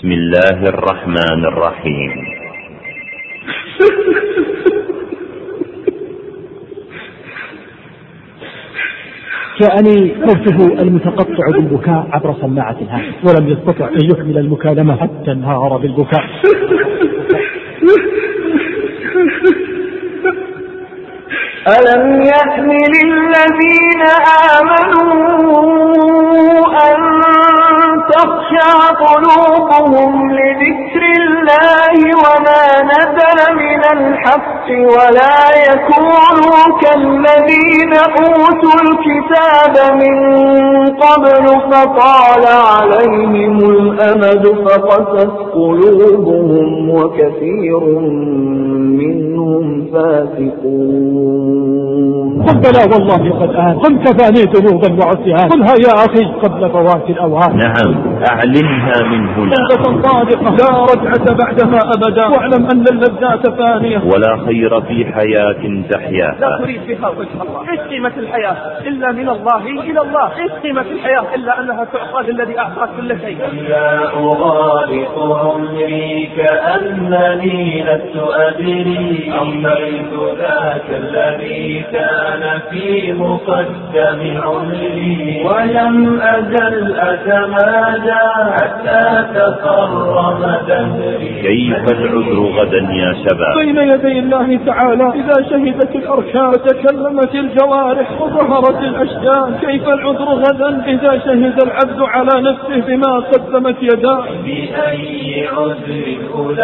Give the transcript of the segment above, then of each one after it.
بسم الله الرحمن الرحيم. جاءني صوته المتقطع بالبكاء عبر سماعة الهاتف، ولم يستطع أن يكمل المكالمة حتى انهار بالبكاء. ألم يأن للذين آمنوا أن تخشع قلوبهم لذكر الله وما نزل من الحق ولا يكونوا كالذين أوتوا الكتاب من قبل فطال عليهم الأمد فقست قلوبهم وكثير منهم فاسقون. قل بلى والله قد آن، قل كفاني ذنوبا وعصيان، قلها يا أخي قبل فوات الأوهام. نعم، أعلنها من هنا. توبة صادقة لا رجعة بعدها أبدا، واعلم أن اللذات فانية ولا خير في حياة تحياها لا تريد بها وجه الله. ايش قيمة الحياة إلا من الله إلى الله؟ ايش قيمة الحياة إلا أنها تعطى للذي أعطى كل شيء؟ لا أغالط عمري كأنني لست أدري أمرت ذاك الذي كان في مقدم عمري ولم أزل أتمادى حتى تقرب دهري. كيف العذر غدا يا شباب؟ بين يدي الله تعالى إذا شهدت الأركان وتكلمت الجوارح وظهرت الأشجان، كيف العذر غدا إذا شهد العبد على نفسه بما قدمت يداه؟ بأي عذر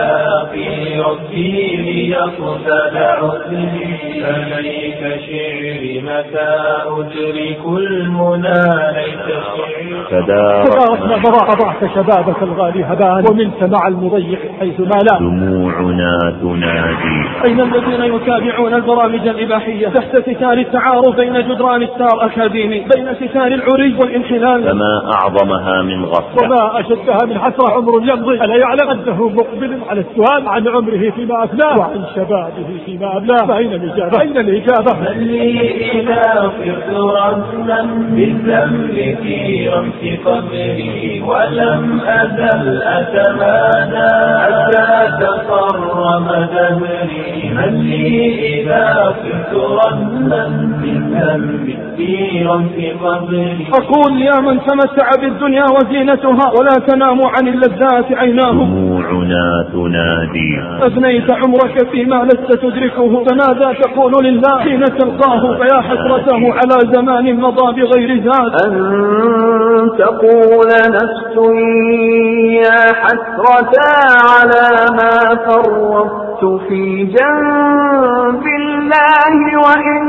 ألاقي ربي ليقبل عذري؟ فليك شعري متى أدرك المنى ليت شعري. تدارك ما ضاعت شبابك الغالي هبان، ومنت مع المضيع حيث ما لا. دموعنا تنادي. أين الذين يتابعون البرامج الإباحية تحت ستار التعارف بين جدران ستار أكاديمي، بين ستار العري والانحلال؟ فما أعظمها من غفلة وما أشدها من حسرة عمر يمضي ألا يعلم أنه مقبل على السؤال عن عمره فيما أفناه وعن شبابه فيما أبلاه. فأين الإجابة؟ أين الإجابة؟ من لي إذا صرت رسما بالذنب في رمس قبري ولم أزل أتمادى حتى تقرب دهري. من لي إذا صرت رسما بالذنب في رمس قبري. أقول يا من تمتع بالدنيا وزينتها ولا تنام عن اللذات عيناه، دموعنا تنادي. أفنيت عمرك فيما لست تدركه، فماذا تقول لله حين تلقاه؟ فيا حسرته على زمان مضى بغير ذات. أن تقول نفس يا حسرة على ما فرطت في جنب الله وإن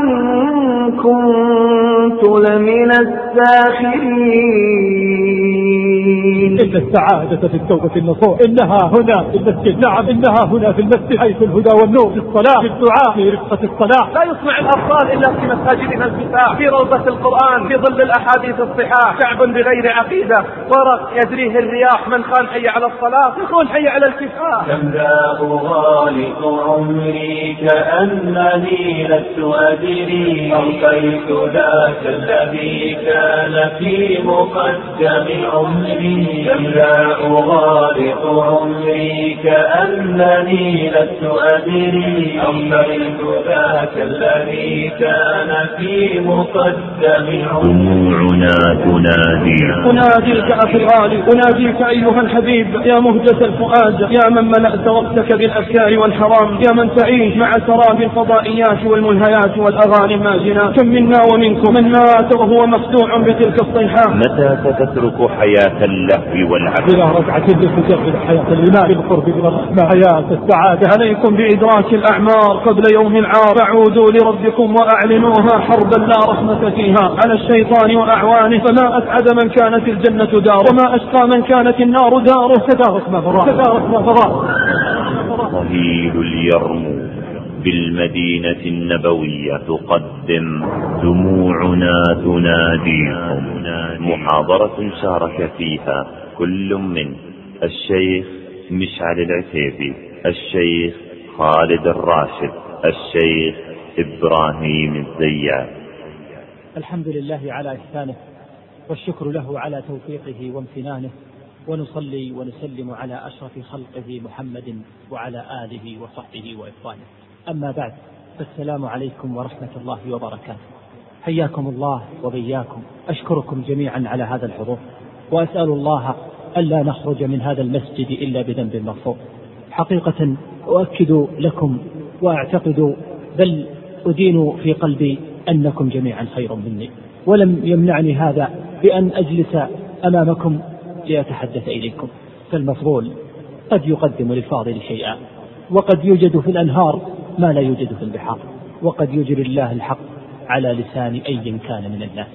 كنت لمن الساخرين. إن السعادة في التوبة النصوح، إنها هنا في المسجد. نعم إنها هنا في المسجد، حيث الهدى والنور، في الصلاة، في الدعاء، في رفقة الصلاة. لا يصنع الأبطال إلا في مساجدنا الفتاح، في روضة القرآن، في ظل الأحاديث الصحاح. شعب بغير عقيدة ورق يجريه الرياح، من قال حي على الصلاة يقول حي على الكفاح. كم لا أغالط عمري كأنني لست أدري ألقيت ذاك الذي كان في مقدم عمري. كم لا أغالط عمري كأنني لست أدري ألقيت ذاك الذي كان في مقدم عمري. دموعنا تنادي. أناديك أخي الغالي، أناديك أيها الحبيب، يا مهجة الفؤاد، يا من ملأت وقتك بالأفكار والحرام، يا من تعيش مع سراب الفضائيات والملهيات والأغاني الماجنة. كم منا ومنكم من مات وهو مخدوع بتلك الصيحات. متى ستترك حياة اللهو والعبث؟ بلا رجعة لتجرد حياة الإيمان بالقرب من الرحمة، حياة السعادة. عليكم بإدراك الأعمار قبل يوم العار، فعودوا لربكم وأعلنوها حربا لا رحمة فيها على الشيطان وأعوانه. فما أسعد من كانت الجنة داره، وما أشقى من كانت النار داره. تدارك ما فراغ، تدارك ما فراغ. صهيل اليرموك بالمدينة النبوية تقدم دموعنا تناديكم، محاضرة شارك فيها كل من الشيخ مشعل العتيبي، الشيخ خالد الراشد، الشيخ إبراهيم الزيات. الحمد لله على إحسانه، والشكر له على توفيقه وامتنانه، ونصلي ونسلم على أشرف خلقه محمد وعلى آله وصحبه وإخوانه. أما بعد، فالسلام عليكم ورحمة الله وبركاته. حياكم الله وبياكم. أشكركم جميعا على هذا الحضور، وأسأل الله ألا نخرج من هذا المسجد إلا بذنب مغفور. حقيقة أؤكد لكم وأعتقد بل أدين في قلبي أنكم جميعا خير مني، ولم يمنعني هذا بأن أجلس أمامكم لأتحدث إليكم. فالمفضول قد يقدم للفاضل شيئا، وقد يوجد في الأنهار ما لا يوجد في البحار، وقد يجري الله الحق على لسان أي كان من الناس.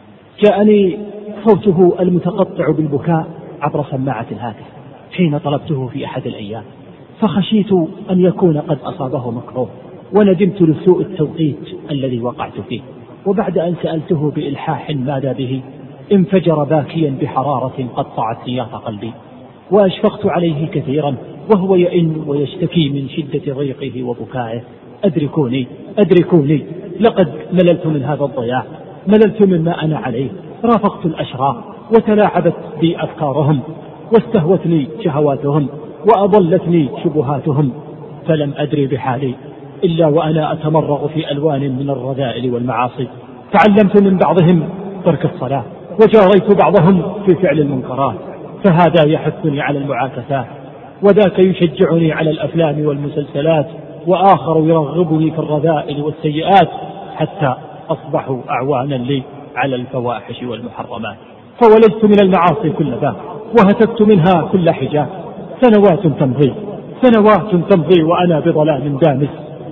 جاءني صوته المتقطع بالبكاء عبر سماعة الهاتف حين طلبته في أحد الأيام، فخشيت أن يكون قد أصابه مكروه، وندمت لسوء التوقيت الذي وقعت فيه. وبعد أن سألته بإلحاح ماذا به، انفجر باكيا بحرارة قطعت سياط قلبي، وأشفقت عليه كثيرا وهو يئن ويشتكي من شدة ضيقه وبكائه. أدركوني أدركوني، لقد مللت من هذا الضياع، مللت مما أنا عليه. رافقت الأشرار وتلاعبت بي أفكارهم، واستهوتني شهواتهم، وأضلتني شبهاتهم، فلم أدري بحالي إلا وأنا أتمرغ في ألوان من الرذائل والمعاصي. تعلمت من بعضهم ترك الصلاة، وجاريت بعضهم في فعل المنكرات، فهذا يحثني على المعاكسات، وذاك يشجعني على الأفلام والمسلسلات، وآخر يرغبني في الرذائل والسيئات، حتى أصبحوا أعوانا لي على الفواحش والمحرمات. فولجت من المعاصي كل باب، وهتكت منها كل حجاب. سنوات تمضي، سنوات تمضي وأنا بظلام دامس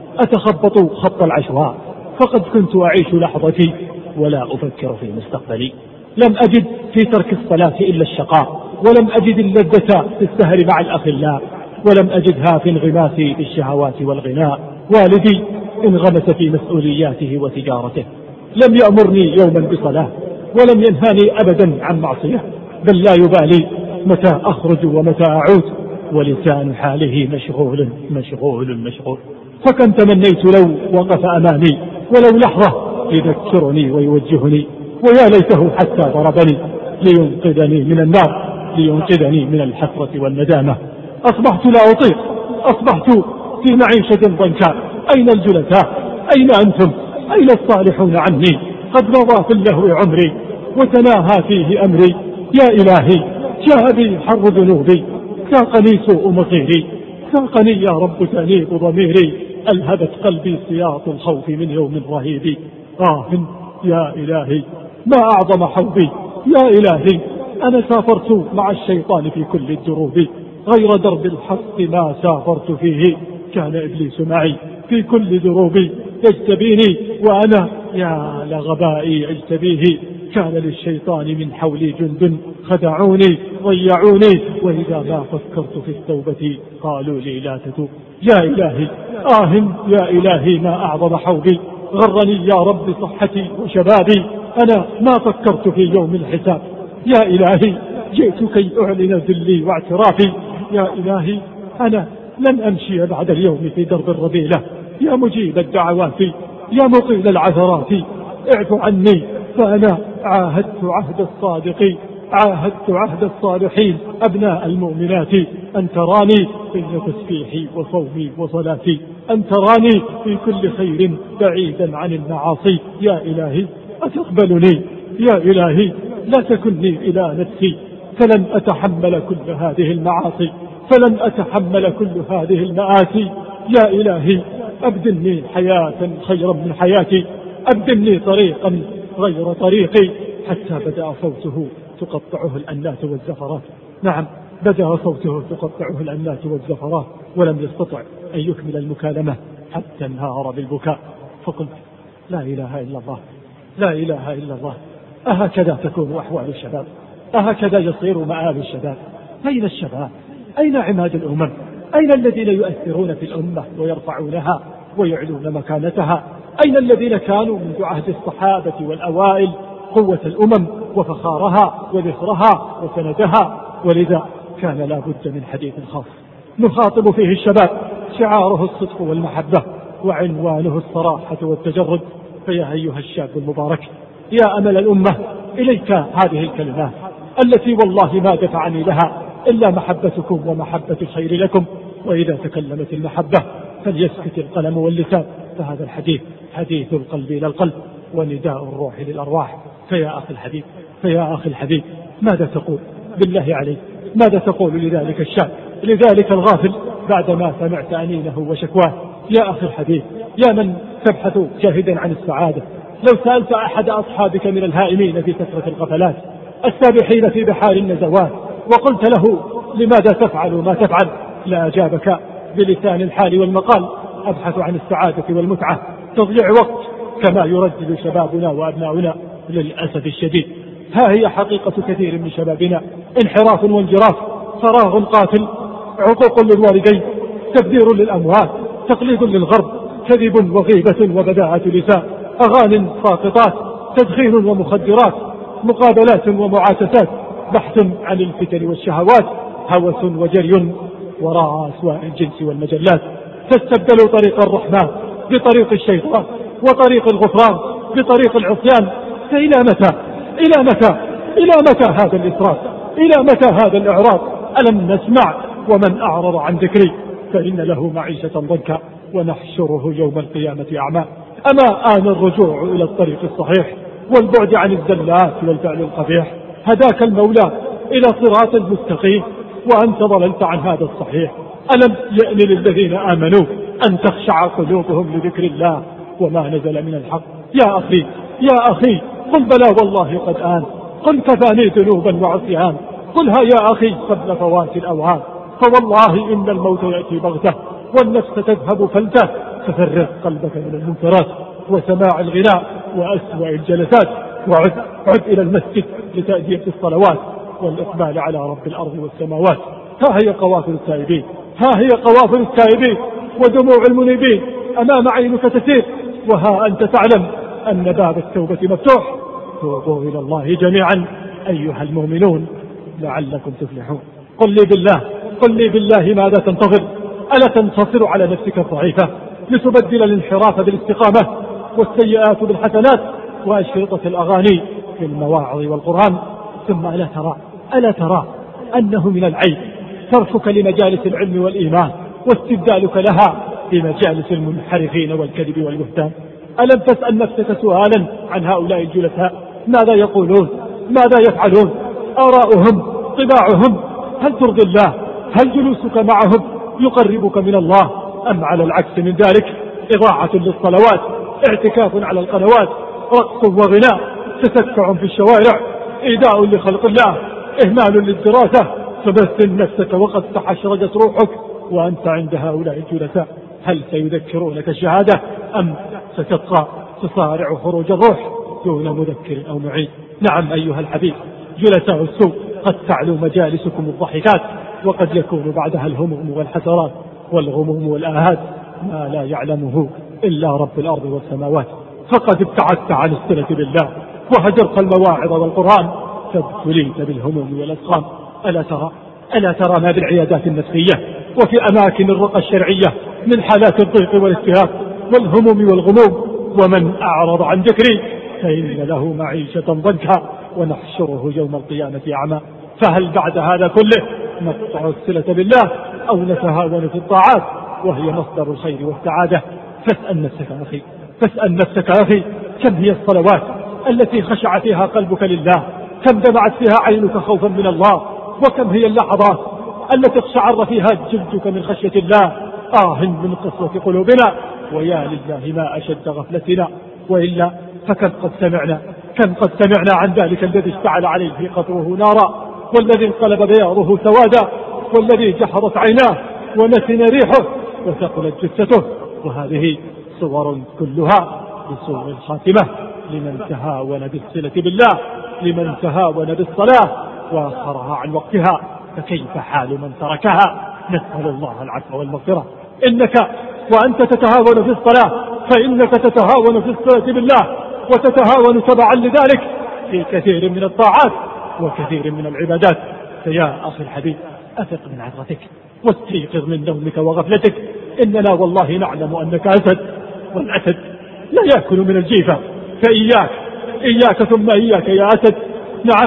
أتخبط خط العشواء، فقد كنت أعيش لحظتي ولا أفكر في مستقبلي. لم أجد في ترك الصلاة إلا الشقاء، ولم أجد اللذة في السهر مع الأخلاء، ولم أجدها في انغماسي بالشهوات والغناء. والدي انغمس في مسؤولياته وتجارته، لم يأمرني يوما بصلاة، ولم ينهاني أبدا عن معصية، بل لا يبالي متى أخرج ومتى أعود، ولسان حاله مشغول مشغول مشغول. فكم تمنيت لو وقف أمامي ولو لحظة يذكرني ويوجهني، ويا ليته حتى ضربني لينقذني من النار، لينقذني من الحسرة والندامة. أصبحت لا أطيق، أصبحت في معيشة ضنكاء. أين الجلساء؟ أين أنتم؟ أين الصالحون عني؟ قد مضى في اللهو عمري وتناهى فيه أمري. يا إلهي، جاء بي حر ذنوبي، ساقني سوء مصيري، ساقني يا رب تأنيب ضميري، ألهبت قلبي سياط الخوف من يوم رهيب. يا إلهي، ما أعظم حوبي. يا إلهي، أنا سافرت مع الشيطان في كل الدروب، غير درب الحق ما سافرت فيه، كان إبليس معي في كل دروبي يجتبيني، وأنا يا لغبائي أجتبيه. كان للشيطان من حولي جند خدعوني ضيعوني، وإذا ما فكرت في التوبة قالوا لي لا تتوب. يا إلهي، يا إلهي، ما أعظم حوبي. غرني يا رب صحتي وشبابي، أنا ما فكرت في يوم الحساب. يا إلهي، جئت كي أعلن ذلي واعترافي. يا إلهي، أنا لن أمشي بعد اليوم في درب الرذيلة. يا مجيب الدعوات، يا مقيل العثرات، اعف عني، فأنا عاهدت عهد الصادقين، عاهدت عهد الصالحين أبناء المؤمنات، أن تراني بين تسبيحي وصومي وصلاتي، أن تراني في كل خير بعيدا عن المعاصي. يا إلهي، أتقبلني؟ يا إلهي، لا تكلني إلى نفسي، فلن أتحمل كل هذه المعاصي، فلن أتحمل كل هذه المآسي. يا إلهي، أبدلني حياة خيرا من حياتي، أبدلني طريقا غير طريقي. حتى بدأ صوته تقطعه الأنات والزفرات. نعم، بدأ صوته تقطعه الأنات والزفرات، ولم يستطع أن يكمل المكالمة حتى انهار بالبكاء. فقلت: لا إله إلا الله، لا إله إلا الله. أهكذا تكون أحوال الشباب؟ أهكذا يصير مآل الشباب؟ أين الشباب؟ أين عماد الأمم؟ أين الذين يؤثرون في الأمة ويرفعونها ويعلون مكانتها؟ أين الذين كانوا منذ عهد الصحابة والأوائل قوة الأمم وفخارها وذخرها وسندها؟ ولذا كان لا بد من حديث خاص نخاطب فيه الشباب، شعاره الصدق والمحبة، وعنوانه الصراحة والتجرد. فيا أيها الشاب المبارك، يا أمل الأمة، إليك هذه الكلمات: التي والله ما دفعني لها إلا محبتكم ومحبة الخير لكم. وإذا تكلمت المحبة فليسكت القلم واللسان، فهذا الحديث حديث القلب إلى القلب ونداء الروح للأرواح. فيا أخي الحبيب ماذا تقول بالله عليك؟ ماذا تقول لذلك الشاب، لذلك الغافل بعدما سمعت أنينه وشكواه؟ يا أخي الحبيب، يا من تبحث جاهدا عن السعادة، لو سألت أحد أصحابك من الهائمين في كثرة الغفلات السابحين في بحار النزوات وقلت له لماذا تفعل ما تفعل، لأجابك بلسان الحال والمقال: أبحث عن السعادة والمتعة، تضيع وقت كما يردد شبابنا وأبناؤنا للأسف الشديد. ها هي حقيقة كثير من شبابنا: انحراف وانجراف، فراغ قاتل، عقوق للوالدين، تبذير للأموال، تقليد للغرب، كذب وغيبة وبداعة لسان، أغاني ساقطات، تدخين ومخدرات، مقابلات ومعاكسات، بحث عن الفتن والشهوات، هوس وجري وراء أسواء الجنس والمجلات. فاستبدلوا طريق الرحمن بطريق الشيطان، وطريق الغفران بطريق العصيان. فإلى متى؟ إلى متى؟ إلى متى هذا الإسراف؟ إلى متى هذا الإعراض؟ ألم نسمع: ومن أعرض عن ذكري فإن له معيشة ضنكا ونحشره يوم القيامة أعمى؟ أما آن الرجوع إلى الطريق الصحيح والبعد عن الزلات والفعل القبيح؟ هداك المولى إلى صراط مستقيم وأنت ضللت عن هذا الصحيح. ألم يأن للذين آمنوا أن تخشع قلوبهم لذكر الله وما نزل من الحق؟ يا أخي قل بلى والله قد آن، قل كفاني ذنوبا وعصيان، قلها يا أخي قبل فوات الأوهام، فوالله إن الموت يأتي بغتة والنفس تذهب فلتة. ففرغ قلبك من المنكرات وسماع الغناء وأسوأ الجلسات، وعد إلى المسجد لتأدية الصلوات والإقبال على رب الأرض والسماوات. ها هي قوافل التائبين، ها هي قوافل التائبين ودموع المنيبين أمام عينك تسير، وها أنت تعلم أن باب التوبة مفتوح. توبوا إلى الله جميعا أيها المؤمنون لعلكم تفلحون. قل لي بالله ماذا تنتظر؟ ألا تنتصر على نفسك الضعيفة لتبدل الانحراف بالاستقامة والسيئات بالحسنات وأشرطة الأغاني في المواعظ والقرآن؟ ثم ألا ترى أنه من العيب تركك لمجالس العلم والإيمان واستبدالك لها بمجالس المنحرفين والكذب والبهتان؟ ألم تسأل نفسك سؤالا عن هؤلاء الجلساء؟ ماذا يقولون؟ ماذا يفعلون؟ آراؤهم، طباعهم، هل ترضي الله؟ هل جلوسك معهم يقربك من الله؟ أم على العكس من ذلك إضاعة للصلوات، اعتكاف على القنوات، رقص وغناء، تسكع في الشوارع، إيذاء لخلق الله، إهمال للدراسة، فبث نفسك وقد تحشرجت روحك وأنت عند هؤلاء الجلساء. هل سيذكرونك الشهادة أم ستبقى تصارع خروج الروح دون مذكر أو معين؟ نعم أيها الحبيب، جلساء السوء قد تعلو مجالسكم الضحكات، وقد يكون بعدها الهموم والحسرات والغموم والآهات ما لا يعلمه إلا رب الأرض والسماوات. فقد ابتعدت عن الصلة بالله وهجرت المواعظ والقرآن فابتليت بالهموم والأسقام. ألا ترى ما بالعيادات النفسية وفي أماكن الرقى الشرعية من حالات الضيق والاستهاف والهموم والغموم؟ ومن أعرض عن ذكري فإن له معيشة ضنكا ونحشره يوم القيامة أعمى. فهل بعد هذا كله نقطع الصلة بالله أو نتهاون في الطاعات وهي مصدر الخير والسعادة؟ فاسأل نفسك أخي كم هي الصلوات التي خشع فيها قلبك لله؟ كم دمعت فيها عينك خوفا من الله؟ وكم هي اللحظات التي اقشعر فيها جلدك من خشية الله؟ من قسوة قلوبنا، ويا لله ما أشد غفلتنا. وإلا فكم قد سمعنا عن ذلك الذي اشتعل عليه قطره نارا، والذي انقلب بياضه سوادا، والذي جحظت عيناه ونتن ريحه وثقلت جثته. وهذه صور كلها بسوء الخاتمة لمن تهاون بالصلة بالله، لمن تهاون بالصلاة وآخرها عن وقتها. فكيف حال من تركها؟ نسأل الله العفو والمغفرة. إنك وأنت تتهاون في الصلاة فإنك تتهاون في الصلة بالله، وتتهاون تبعا لذلك في كثير من الطاعات وكثير من العبادات. فيا أخي الحبيب أثق من عثرتك واستيقظ من نومك وغفلتك. إننا والله نعلم أنك أسد، والأسد لا يأكل من الجيفة، فإياك ثم إياك يا أسد. نعم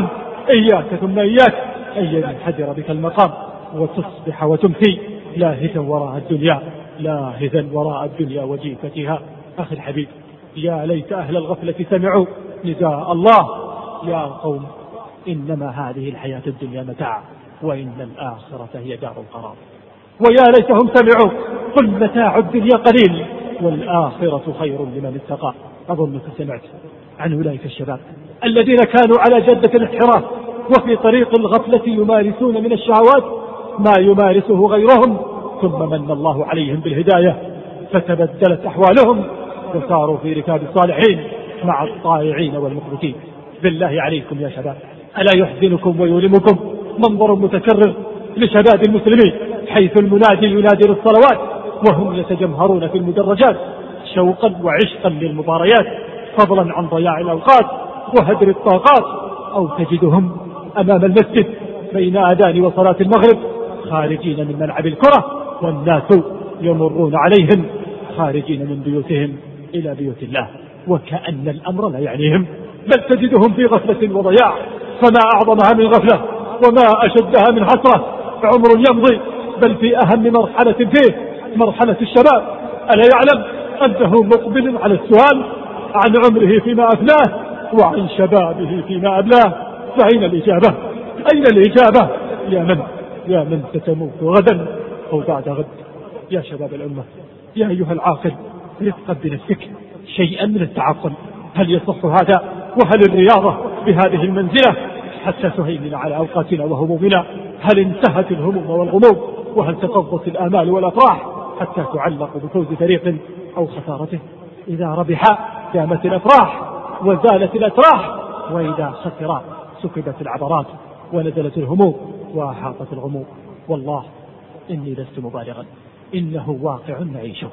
إياك ثم إياك أن ينحدر بك المقام وتصبح وتمسي لاهثا وراء الدنيا، لاهثا وراء الدنيا وجيفتها. أخي الحبيب، يا ليت أهل الغفلة سمعوا نداء الله: يا قوم إنما هذه الحياة الدنيا متاع وإن الآخرة هي دار القرار. ويا ليتهم سمعوا: قل متاع الدنيا قليل والآخرة خير لمن اتقى. أظنك سمعت عن أولئك الشباب الذين كانوا على جدة الانحراف وفي طريق الغفلة يمارسون من الشهوات ما يمارسه غيرهم، ثم من الله عليهم بالهداية فتبدلت أحوالهم وصاروا في ركاب الصالحين مع الطائعين والمخبتين. بالله عليكم يا شباب، ألا يحزنكم ويؤلمكم منظر متكرر لشباب المسلمين حيث المنادي ينادي للصلوات وهم يتجمهرون في المدرجات شوقا وعشقا للمباريات، فضلا عن ضياع الأوقات وهدر الطاقات، أو تجدهم أمام المسجد بين آذان وصلاة المغرب خارجين من ملعب الكرة والناس يمرون عليهم خارجين من بيوتهم إلى بيوت الله وكأن الأمر لا يعنيهم، بل تجدهم في غفلة وضياع. فما أعظمها من غفلة وما أشدها من حسرة، عمر يمضي بل في أهم مرحلة فيه مرحلة الشباب، ألا يعلم أنه مقبل على السؤال عن عمره فيما أفناه وعن شبابه فيما أبلاه. فأين الإجابة؟ أين الإجابة؟ يا من ستموت غدا أو بعد غد. يا شباب الأمة، يا أيها العاقل، رفقا بنفسك شيئا من التعقل. هل يصح هذا؟ وهل الرياضة بهذه المنزلة حتى تهيمن على أوقاتنا وهمومنا؟ هل انتهت الهموم والغموم؟ وهل تقضت الآمال والأفراح حتى تعلق بفوز فريق أو خسارته؟ إذا ربح دامت الأفراح وزالت الأتراح، وإذا خسر سكبت العبرات ونزلت الهموم وأحاطت الغموم. والله إني لست مبالغا، إنه واقع نعيشه.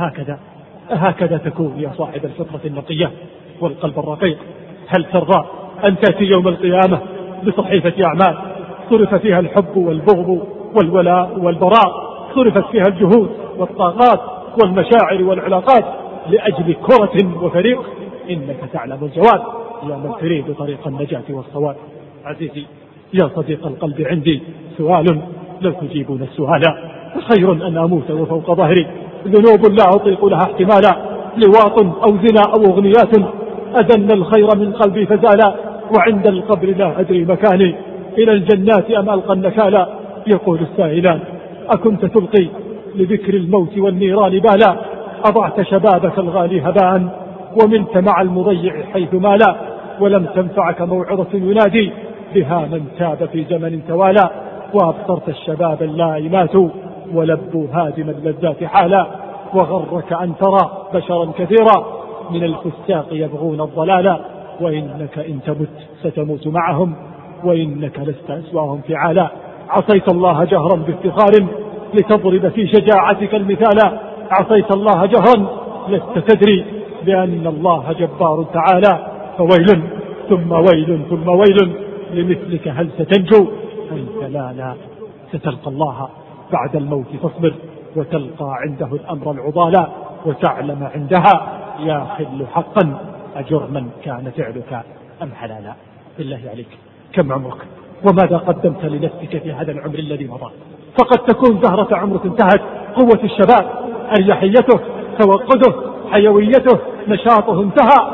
أهكذا تكون يا صاحب الفطرة النقية والقلب الرقيق؟ هل ترضى أن تأتي يوم القيامة بصحيفة أعمال صرف فيها الحب والبغض والولاء والبراء، صرفت فيها الجهود والطاقات والمشاعر والعلاقات لأجل كرة وفريق؟ إنك تعلم الجواب يا من تريد طريق النجاة والصواب. عزيزي يا صديق القلب، عندي سؤال لو تجيبون السؤال: خير أن أموت وفوق ظهري ذنوب لا أطيق لها احتمالا، لواط أو زنا أو أغنيات أذن الخير من قلبي فزالا، وعند القبر لا أدري مكاني إلى الجنات أم ألقى النكالا. يقول السائلان: أكنت تلقي لذكر الموت والنيران بالا، أضعت شبابك الغالي هباء ومنت مع المضيع حيث مالا، ولم تنفعك موعظة ينادي بها من تاب في زمن توالى، وأبصرت الشباب اللائمات ولبوا هادم اللذات حالا، وغرك أن ترى بشرا كثيرا من الفساق يبغون الضلالا، وإنك إن تمت ستموت معهم وإنك لست أسواهم فعالا. عصيت الله جهرا بافتخار لتضرب في شجاعتك المثالا، عصيت الله جهرا لست تدري بأن الله جبار تعالى، فويل ثم ويل ثم ويل لمثلك هل ستنجو؟ أنت لا ستلقى الله بعد الموت فاصبر، وتلقى عنده الأمر العضالا، وتعلم عندها يا خل حقا أجرما كان فعلك أم حلالا. بالله عليك، كم عمرك وماذا قدمت لنفسك في هذا العمر الذي مضى؟ فقد تكون زهرة عمرك انتهت، قوة الشباب أريحيته توقده حيويته نشاطه انتهى،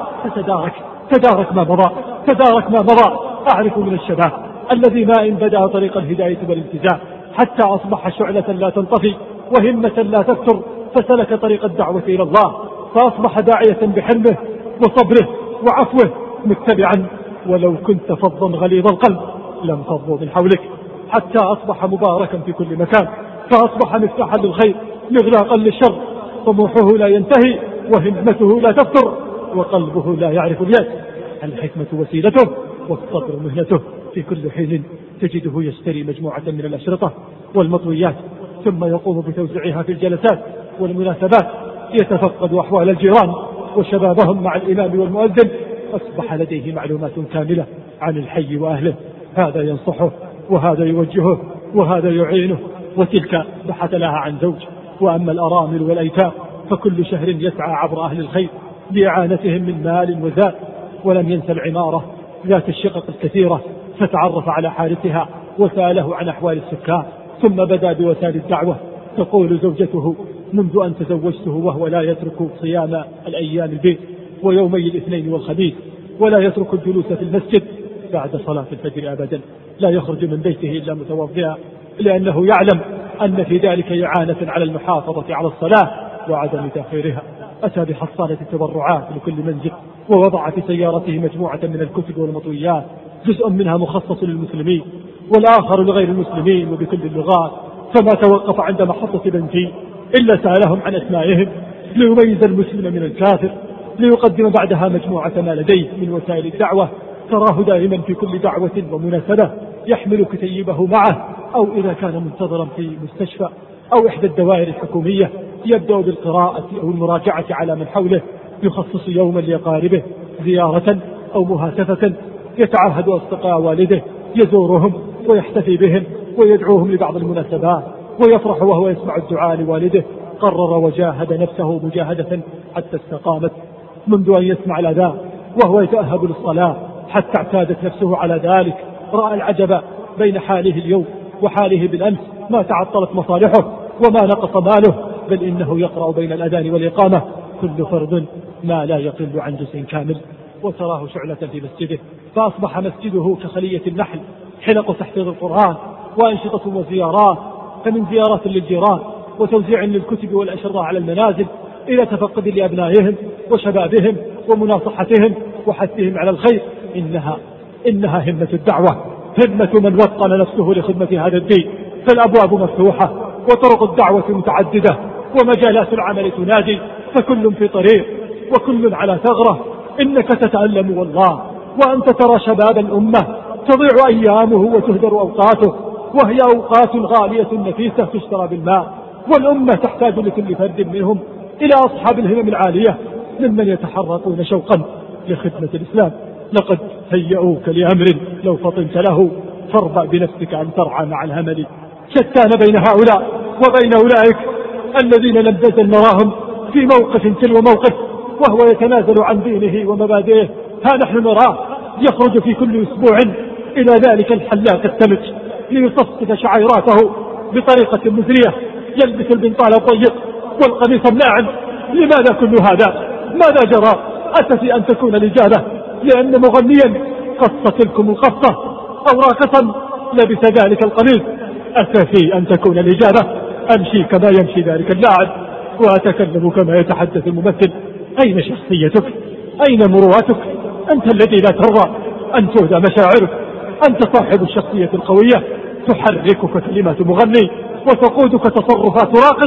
فتدارك ما مضى. أعرف من الشباب الذي ما إن بدأ طريق الهداية والالتزام حتى أصبح شعلة لا تنطفي وهمة لا تفتر، فسلك طريق الدعوة إلى الله فأصبح داعية بحلمه وصبره وعفوه متبعا، ولو كنت فظا غليظ القلب لم فضوا من حولك، حتى أصبح مباركا في كل مكان، فأصبح مفتاحا للخير مغلاقا للشر، طموحه لا ينتهي وهمته لا تفتر وقلبه لا يعرف اليأس. الحكمة وسيلته والصبر مهنته، في كل حين تجده يشتري مجموعة من الأشرطة والمطويات ثم يقوم بتوزيعها في الجلسات والمناسبات، يتفقد أحوال الجيران وشبابهم مع الإمام والمؤذن، أصبح لديه معلومات كاملة عن الحي وأهله، هذا ينصحه وهذا يوجهه وهذا يعينه، وتلك بحث لها عن زوج. وأما الأرامل والأيتام فكل شهر يسعى عبر أهل الخير لإعانتهم من مال وزاد، ولم ينسى العمارة ذات الشقق الكثيرة فتعرف على حارسها وسأله عن أحوال السكان، ثم بدأ بوسائل الدعوة. تقول زوجته: منذ أن تزوجته وهو لا يترك صيام الأيام البيت ويومي الاثنين والخميس، ولا يترك الجلوس في المسجد بعد صلاة الفجر أبدا، لا يخرج من بيته إلا متوضئا، لأنه يعلم أن في ذلك إعانة على المحافظة على الصلاة وعدم تأخيرها. أتى بحصالة التبرعات لكل منزل، ووضع في سيارته مجموعة من الكتب والمطويات، جزء منها مخصص للمسلمين والآخر لغير المسلمين وبكل اللغات، فما توقف عند محطة بنزين إلا سألهم عن أسمائهم ليميز المسلم من الكافر، ليقدم بعدها مجموعة ما لديه من وسائل الدعوة. تراه دائما في كل دعوة ومناسبة يحمل كتيبه معه، أو إذا كان منتظرا في مستشفى أو إحدى الدوائر الحكومية يبدأ بالقراءة أو المراجعة على من حوله، يخصص يوما لأقاربه زيارة أو مهاتفة، يتعهد أصدقاء والده يزورهم ويحتفي بهم ويدعوهم لبعض المناسبات، ويفرح وهو يسمع الدعاء لوالده. قرر وجاهد نفسه مجاهدة حتى استقامت، منذ أن يسمع الأذان وهو يتأهب للصلاة حتى اعتادت نفسه على ذلك. رأى العجب بين حاله اليوم وحاله بالأمس، ما تعطلت مصالحه وما نقص ماله، بل إنه يقرأ بين الأذان والإقامة كل فرض ما لا يقل عن جزء كامل. وتراه شعلة في مسجده، فأصبح مسجده كخلية النحل، حلق تحفيظ القرآن وأنشطة وزيارات، فمن زيارات للجيران وتوزيع للكتب والأشرطة على المنازل، إلى تفقد لأبنائهم وشبابهم ومناصحتهم وحثهم على الخير. إنها همة الدعوة، همة من وطن نفسه لخدمة هذا الدين. فالأبواب مفتوحة وطرق الدعوة متعددة ومجالات العمل تنادي، فكل في طريق وكل على ثغرة. إنك تتألم والله وأنت ترى شباب الأمة تضيع أيامه وتهدر أوقاته، وهي أوقات غالية نفيسة تشترى بالماء، والأمة تحتاج لكل فرد منهم إلى أصحاب الهمم العالية ممن يتحركون شوقا لخدمة الإسلام. لقد هيئوك لأمر لو فطنت له، فاربأ بنفسك أن ترعى مع الهمل. شتان بين هؤلاء وبين أولئك الذين لم تزل نراهم في موقف تلو موقف وهو يتنازل عن دينه ومبادئه. ها نحن نراه يخرج في كل أسبوع إلى ذلك الحلاق التمج ليصفصف شعيراته بطريقة مزرية، يلبس البنطال الضيق والقميص الناعم. لماذا كل هذا؟ ماذا جرى؟ أتفي أن تكون الإجابة لأن مغنيا قص تلكم القصة أو راقصا لبس ذلك القميص. أتفي أن تكون الإجابة أمشي كما يمشي ذلك اللاعب وأتكلم كما يتحدث الممثل. أين شخصيتك؟ أين مروءتك؟ أنت الذي لا ترضى أن تهدى مشاعرك، أنت صاحب الشخصية القوية، تحركك كلمات مغني وتقودك تصرفات راقص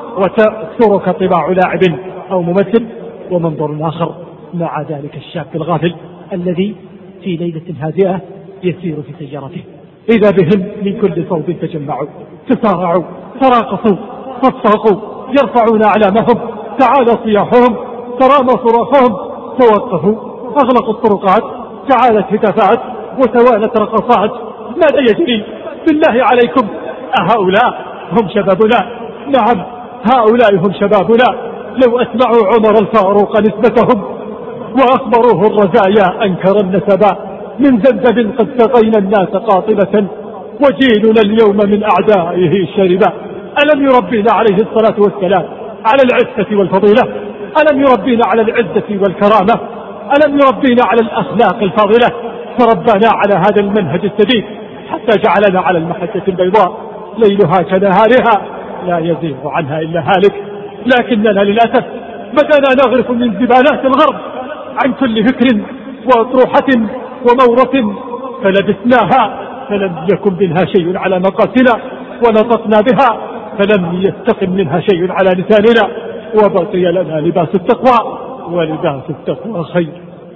وتأثرك طباع لاعب أو ممثل. ومنظر آخر مع ذلك الشاب الغافل الذي في ليلة هادئة يسير في سيارته، إذا بهم من كل صوب تجمعوا، تسارعوا، تراقصوا، صفقوا، يرفعون أعلامهم، تعالى صياحهم، ترامى صراخهم، توقفوا، أغلقوا الطرقات، تعالت هتافات وتوالت رقصات. ماذا يجري؟ بالله عليكم، أهؤلاء هم شبابنا؟ نعم، هؤلاء هم شبابنا. لو أسمعوا عمر الفاروق نسبتهم وأخبروه الرزايا أنكر النسبا. من زنزب قد سقينا الناس قاطبة وجيلنا اليوم من أعدائه شربا. ألم يربينا عليه الصلاة والسلام على العزة والفضيلة؟ ألم يربينا على العزة والكرامة؟ ألم يربينا على الأخلاق الفاضلة؟ فربنا على هذا المنهج السديد حتى جعلنا على المحجة البيضاء ليلها كنهارها لا يزيغ عنها إلا هالك. لكننا للأسف بدأنا نغرف من زبالات الغرب عن كل فكر وأطروحة ومورة فلبسناها فلم يكن منها شيء على مقاسنا، ونطقنا بها فلم يستقم منها شيء على لساننا، وبقي لنا لباس التقوى ولباس التقوى خير.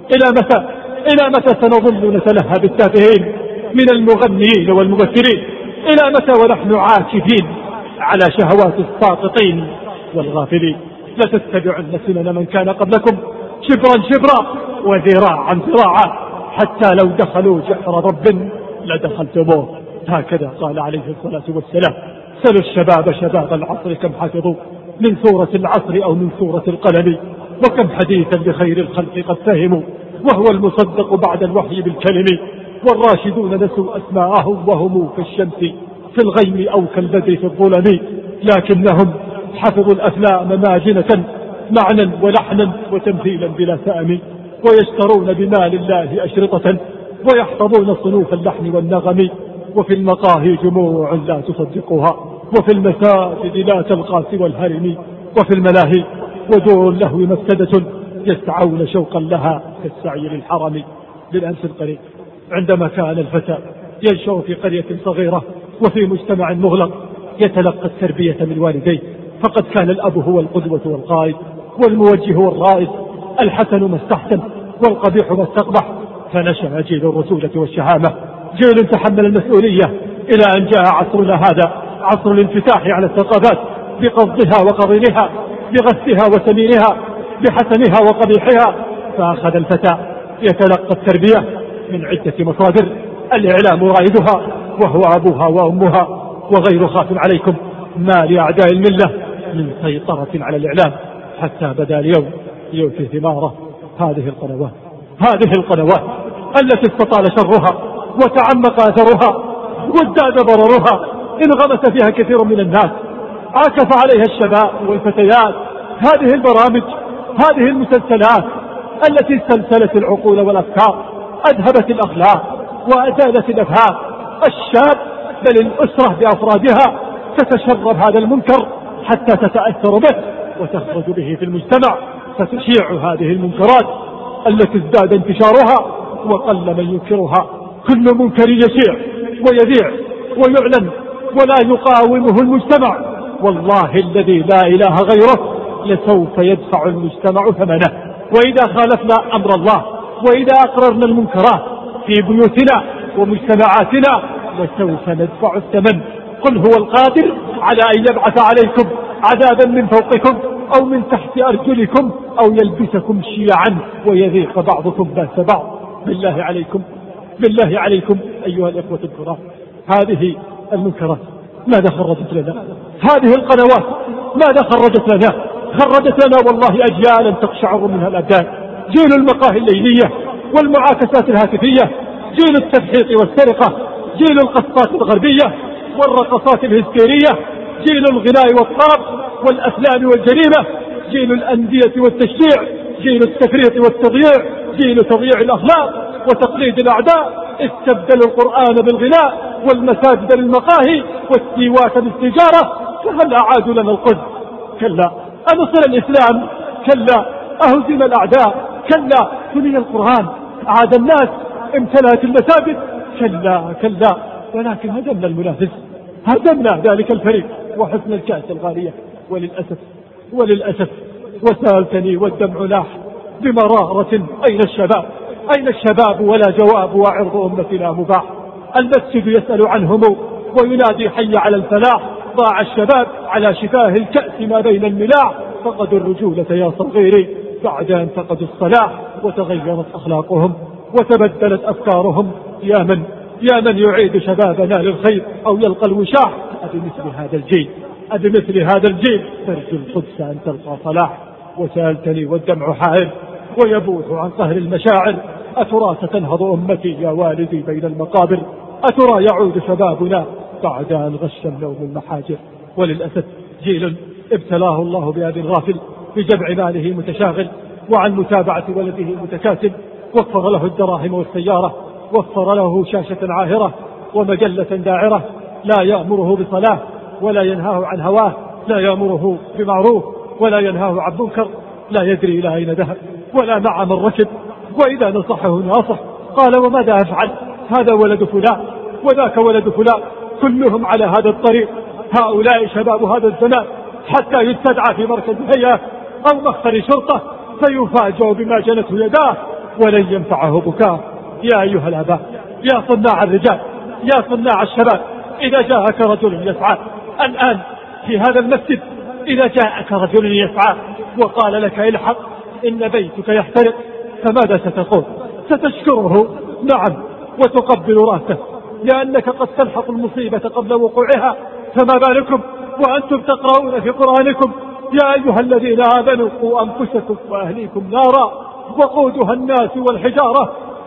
إلى متى سنظل نتلهى بالتافهين من المغنيين والممثلين؟ إلى متى ونحن عاكفين على شهوات الساقطين والغافلين؟ لتتبعن سنن من كان قبلكم شبرا شبرا وذراعا ذراعا حتى لو دخلوا جحر رب لدخلتموه. هكذا قال عليه الصلاة والسلام. سلوا الشباب شباب العصر كم حفظوا من سورة العصر أو من سورة القلم، وكم حديثا لخير الخلق قد فهموا وهو المصدق بعد الوحي بالكلم. والراشدون نسوا أسماءهم وهم كالشمس في الغيم أو كالبدر في الظلم، لكنهم حفظوا الأفلام ماجنة معنى ولحنا وتمثيلا بلا سأم، ويشترون بمال الله أشرطة ويحفظون صنوف اللحن والنغم. وفي المقاهي جموع لا تصدقها، وفي المساجد لا تلقى سوى الهرم، وفي الملاهي ودور اللهو مفسدة يسعون شوقا لها كالسعي للحرم. بالأمس القريب عندما كان الفتى ينشأ في قرية صغيرة وفي مجتمع مغلق يتلقى التربية من والديه، فقد كان الأب هو القدوة والقائد والموجه والرائد، الحسن ما استحسن والقبيح ما استقبح، فنشأ جيل الرسولة والشهامة، جيل تحمل المسؤولية، إلى أن جاء عصرنا هذا، عصر الانفتاح على الثقافات بقصدها وقضينها، بغثها وسمينها، بحسنها وقبيحها. فأخذ الفتى يتلقى التربية من عدة مصادر، الإعلام رائدها وهو أبوها وأمها، وغير خاف عليكم ما لأعداء الملة من سيطرة على الإعلام، حتى بدا اليوم يؤتي ثماره. هذه القنوات التي استطال شرها وتعمق أثرها وازداد ضررها، انغمس فيها كثير من الناس، عكف عليها الشباب والفتيات. هذه البرامج، هذه المسلسلات التي سلسلت العقول والأفكار، أذهبت الأخلاق وأزالت الأفهام. الشاب بل الأسرة بأفرادها تتشرب هذا المنكر حتى تتأثر به وتخرج به في المجتمع، فتشيع هذه المنكرات التي ازداد انتشارها وقل من ينكرها. كل منكر يشيع ويذيع ويعلن ولا يقاومه المجتمع، والله الذي لا إله غيره لسوف يدفع المجتمع ثمنه. وإذا خالفنا أمر الله وإذا أقررنا المنكرات في بيوتنا ومجتمعاتنا لسوف ندفع الثمن. قل هو القادر على أن يبعث عليكم عذابا من فوقكم أو من تحت أرجلكم أو يلبسكم شيعا ويذيق بعضكم بأس بعض. بالله عليكم أيها الإخوة الكرام، هذه المنكرات ماذا خرجت لنا؟ هذه القنوات ماذا خرجت لنا؟ خرجت لنا والله أجيالا تقشعر منها الأبدان، جيل المقاهي الليلية والمعاكسات الهاتفية، جيل التبحيط والسرقة، جيل القصات الغربية والرقصات الهستيرية، جيل الغناء والطرب والأفلام والجريمة، جيل الأندية والتشجيع، جيل التفريط والتضييع، جيل تضييع الأخلاق وتقليد الأعداء. استبدلوا القرآن بالغناء والمساجد بالمقاهي والسيوات بالتجارة، فهل أعادوا لنا القدس؟ كلا. أنصر الإسلام؟ كلا. أهزم الأعداء؟ كلا. تلي القرآن؟ عاد الناس؟ امتلأت المساجد؟ كلا. ولكن هدمنا المنافس، هدمنا ذلك الفريق وحسن الكأس الغالية. وللأسف وسألتني والدمع لاح بمرارة، أين الشباب ولا جواب وعرض أمتنا مباح. المسجد يسأل عنهم وينادي حي على الفلاح، ضاع الشباب على شفاه الكأس ما بين الملاح، فقدوا الرجولة يا صغيري بعد أن فقدوا الصلاح، وتغيرت أخلاقهم وتبدلت أفكارهم. يا من يعيد شبابنا للخير أو يلقى الوشاح. أبمثل هذا الجيل ترجو القدس أن تلقى صلاح. وسألتني والدمع حائر ويبوح عن قهر المشاعر، أترى ستنهض أمتي يا والدي بين المقابر؟ أترى يعود شبابنا بعد أن غش النوم المحاجر؟ وللأسف جيل ابتلاه الله بأب غافل، بجمع ماله متشاغل وعن متابعة ولده متكاسل، وفر له الدراهم والسيارة، وفر له شاشة عاهرة ومجلة داعرة، لا يأمره بصلاة ولا ينهاه عن هواه، لا يأمره بمعروف ولا ينهاه عن منكر، لا يدري إلى أين ذهب ولا مع من ركب، وإذا نصحه ناصح قال وماذا أفعل؟ هذا ولد فلان وذاك ولد فلان، كلهم على هذا الطريق. هؤلاء شباب هذا الزمان، حتى يستدعى في مركز هيئة أو مخفر شرطة فيفاجأ بما جنته يداه ولن ينفعه بكاء. يا أيها الآباء، يا صناع الرجال، يا صناع الشباب، إذا جاءك رجل يسعى الآن في هذا المسجد، إذا جاءك رجل يسعى وقال لك الحق إن بيتك يحترق، فماذا ستقول؟ ستشكره؟ نعم، وتقبل رأسه، لأنك قد تلحق المصيبة قبل وقوعها. فما بالكم وأنتم تقرؤون في قرآنكم يا أيها الذين آمنوا قوا أنفسكم وأهليكم نارا وقودها الناس والحجارة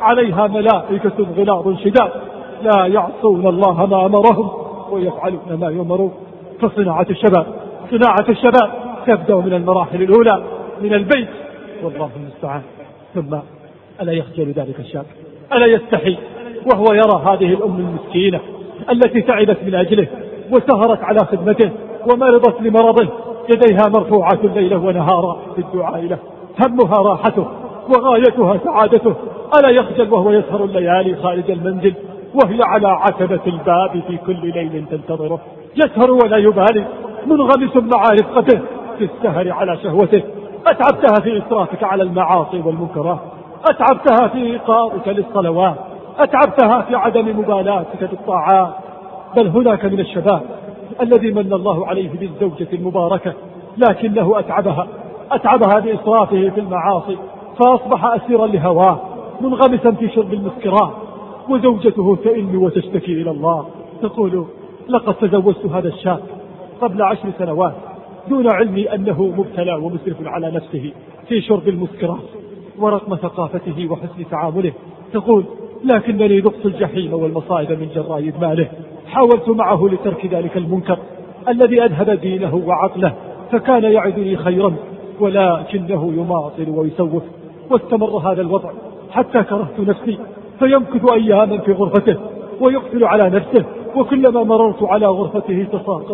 عليها ملائكة غلاظ شداد لا يعصون الله ما أمرهم ويفعلون ما يؤمرون. فصناعة الشباب تبدأ من المراحل الأولى من البيت، والله المستعان. ثم ألا يخجل ذلك الشاب؟ ألا يستحي وهو يرى هذه الأم المسكينة التي تعبت من أجله وسهرت على خدمته ومرضت لمرضه، يديها مرفوعة ليلا ونهارا بالدعاء له، همها راحته وغايتها سعادته. ألا يخجل وهو يسهر الليالي خارج المنزل وهي على عتبة الباب في كل ليل تنتظره؟ يسهر ولا يبالي، منغمس مع رفقته في السهر على شهوته. أتعبتها في إسرافك على المعاصي والمنكرات، أتعبتها في إيقاظك للصلوات، أتعبتها في عدم مبالاتك بالطاعات. بل هناك من الشباب الذي من الله عليه بالزوجة المباركة لكنه أتعبها بإسرافه في المعاصي فأصبح أسيرا لهواه منغمسا في شرب المسكرات، وزوجته تئن وتشتكي إلى الله تقول: لقد تزوجت هذا الشاب قبل 10 سنوات دون علمي أنه مبتلى ومسرف على نفسه في شرب المسكرات ورقم ثقافته وحسن تعامله. تقول: لكنني ذقت الجحيم والمصائب من جراء إدمانه. حاولت معه لترك ذلك المنكر الذي أذهب دينه وعقله، فكان يعدني خيرا ولكنه يماطل ويسوف. واستمر هذا الوضع حتى كرهت نفسي، فيمكث أياما في غرفته ويقفل على نفسه، وكلما مررت على غرفته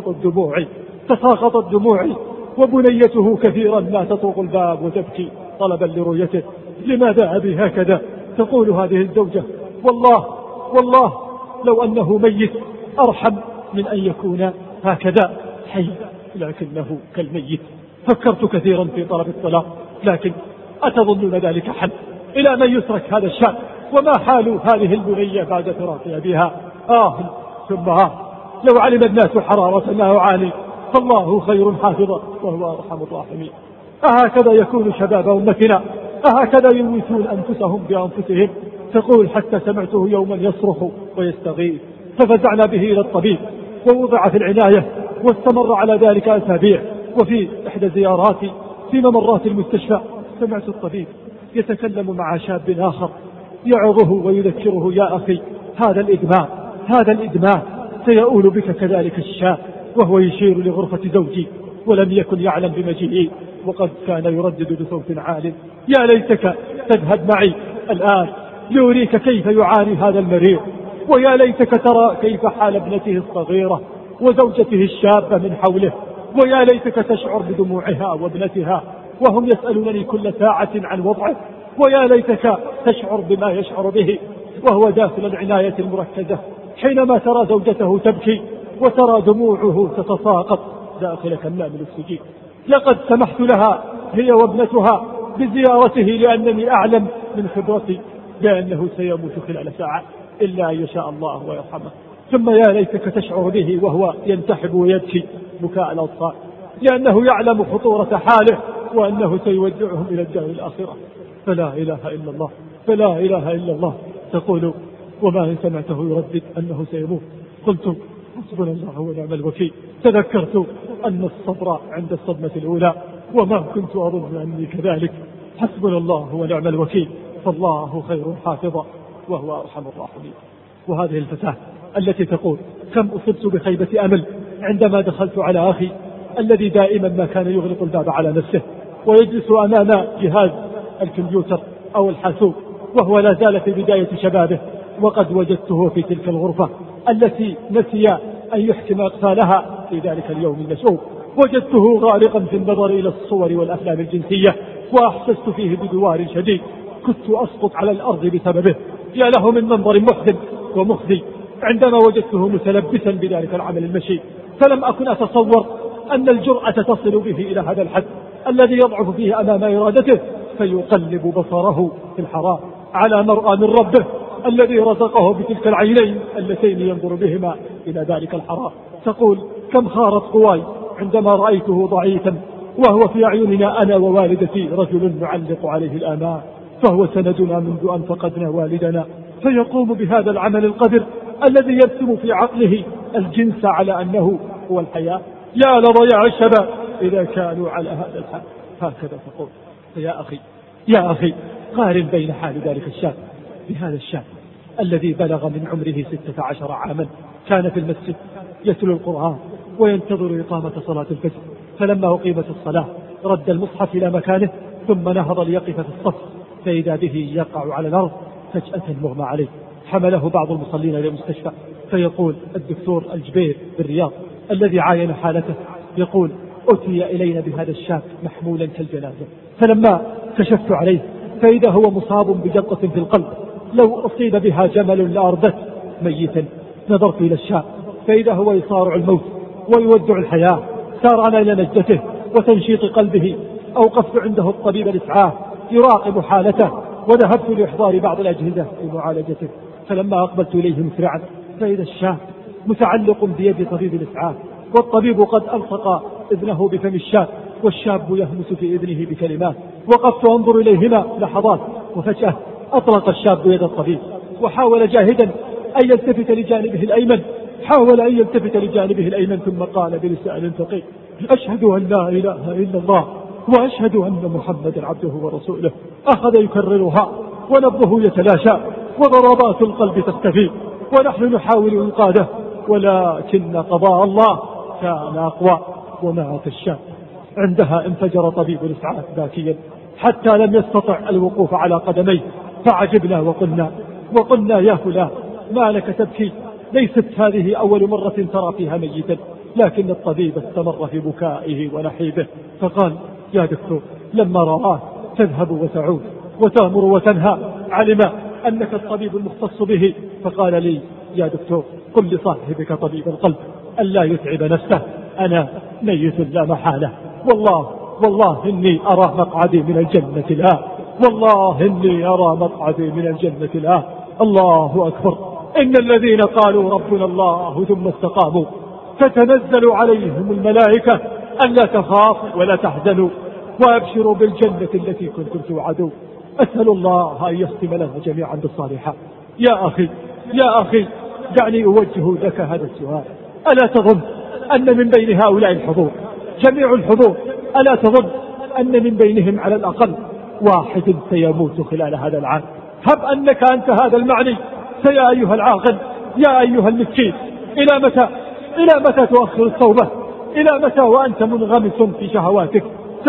تساقطت دموعي وبنيته كثيرا ما تطوق الباب وتبكي طلبا لرؤيته. لماذا أبي هكذا؟ تقول هذه الزوجة: والله لو أنه ميت أرحم من أن يكون هكذا حي، لكنه كالميت. فكرت كثيرا في طلب الطلاق، لكن أتظنون ذلك حل؟ إلى من يترك هذا الشاب؟ وما حال هذه البنية بعد فراق أبيها؟ ثم لو علم الناس حرارة ما أعاني فالله خير حافظا وهو أرحم الراحمين. أهكذا يكون شباب أمتنا؟ أهكذا يميتون أنفسهم بأنفسهم؟ تقول: حتى سمعته يوما يصرخ ويستغيث ففزعنا به إلى الطبيب ووضع في العناية، واستمر على ذلك أسابيع. وفي إحدى زياراتي في ممرات المستشفى سمعت الطبيب يتكلم مع شاب آخر يعظه ويذكره: يا أخي، هذا الإدمان سيؤول بك كذلك الشاب. وهو يشير لغرفة زوجي ولم يكن يعلم بمجيئي، وقد كان يردد بصوت عال: يا ليتك تذهب معي الآن لأريك كيف يعاني هذا المريض، ويا ليتك ترى كيف حال ابنته الصغيرة وزوجته الشابة من حوله، ويا ليتك تشعر بدموعها وابنتها وهم يسألونني كل ساعة عن وضعه، ويا ليتك تشعر بما يشعر به وهو داخل العناية المركزة حينما ترى زوجته تبكي وترى دموعه تتساقط داخل كمام الأكسجين. لقد سمحت لها هي وابنتها بزيارته لأنني أعلم من خبرتي بأنه سيموت خلال ساعة إلا أن يشاء الله ويرحمه. ثم يا ليتك تشعر به وهو ينتحب ويبكي بكاء الأطفال لأنه يعلم خطورة حاله وأنه سيودعهم إلى الدار الآخرة. فلا إله إلا الله. تقول: وما إن سمعته يردد أنه سيموت قلت: حسبنا الله ونعم الوكيل. تذكرت أن الصبر عند الصدمة الأولى وما كنت أظن أني كذلك. حسبنا الله ونعم الوكيل، فالله خير حافظا وهو أرحم الراحمين. وهذه الفتاة التي تقول: كم أصبت بخيبة أمل عندما دخلت على أخي الذي دائما ما كان يغلق الباب على نفسه ويجلس أمام جهاز الكمبيوتر أو الحاسوب وهو لا زال في بداية شبابه، وقد وجدته في تلك الغرفة التي نسي أن يحكم أقفالها في ذلك اليوم المشؤوم. وجدته غارقا في النظر إلى الصور والأفلام الجنسية، وأحسست فيه بدوار شديد كنت أسقط على الأرض بسببه. يا له من منظر محزن ومخزي عندما وجدته متلبسا بذلك العمل المشي. فلم أكن أتصور أن الجرأة تصل به إلى هذا الحد الذي يضعف فيه أمام إرادته فيقلب بصره في الحرام على مرأى من ربه الذي رزقه بتلك العينين اللتين ينظر بهما إلى ذلك الحرام. تقول: كم خارت قواي عندما رأيته ضعيفا وهو في أعيننا أنا ووالدتي رجل نعلق عليه الآمال، فهو سندنا منذ أن فقدنا والدنا، فيقوم بهذا العمل القذر الذي يرسم في عقله الجنس على أنه هو الحياة. يا لضياع الشباب إذا كانوا على هذا الحال. هكذا تقول. يا أخي قارن بين حال ذلك الشاب بهذا الشاب الذي بلغ من عمره 16 عاما، كان في المسجد يتلو القرآن وينتظر إقامة صلاة الفجر، فلما أقيمت الصلاة رد المصحف إلى مكانه ثم نهض ليقف في الصف، فإذا به يقع على الأرض فجأة مغمى عليه. حمله بعض المصلين إلى المستشفى، فيقول الدكتور الجبير بالرياض الذي عاين حالته يقول أتي إلينا بهذا الشاب محمولا كالجنازة، فلما كشفت عليه فإذا هو مصاب بجلطة في القلب لو أصيب بها جمل لأردت ميتا. نظرت إلى الشاب فإذا هو يصارع الموت ويودع الحياة، سارعنا إلى نجدته وتنشيط قلبه. أوقفت عنده الطبيب الإسعاف يراقب حالته، وذهبت لإحضار بعض الأجهزة في معالجته. فلما أقبلت إليه مسرعا فإذا الشاب متعلق بيد طبيب الإسعاف، والطبيب قد ألصق ابنه بفم الشاب، والشاب يهمس في إذنه بكلمات. وقفت أنظر إليهما لحظات، وفجأة أطلق الشاب يد الطبيب وحاول جاهدا أن يلتفت لجانبه الأيمن، ثم قال بلسان ثقيل أشهد أن لا إله إلا الله وأشهد أن محمدا عبده ورسوله. أخذ يكررها ونبضه يتلاشى وضربات القلب تختفي، ونحن نحاول إنقاذه، ولكن قضاء الله كان أقوى ومات الشاب. عندها انفجر طبيب الإسعاف باكيا حتى لم يستطع الوقوف على قدميه، فعجبنا وقلنا يا فلان ما لك تبكي؟ ليست هذه أول مرة ترى فيها ميتا. لكن الطبيب استمر في بكائه ونحيبه، فقال يا دكتور لما رآه تذهب وتعود وتأمر وتنهى علم أنك الطبيب المختص به، فقال لي يا دكتور قل لصاحبك طبيب القلب ألا يتعب نفسه، أنا ميت لا محالة، والله إني أرى مقعدي من الجنة الآن، الله أكبر. إن الذين قالوا ربنا الله ثم استقاموا تتنزل عليهم الملائكة ألا تخافوا ولا تحزنوا وأبشروا بالجنة التي كنتم توعدون. أسأل الله أن يختم لنا جميعا بالصالحات. يا أخي دعني أوجه لك هذا السؤال، ألا تظن أن من بين هؤلاء الحضور جميع الحضور، ألا تظن أن من بينهم على الأقل واحد سيموت خلال هذا العام؟ هب أنك أنت هذا المعني، فيا أيها العاقل يا أيها المسكين، إلى متى تؤخر التوبة؟ إلى متى وأنت منغمس في شهواتك؟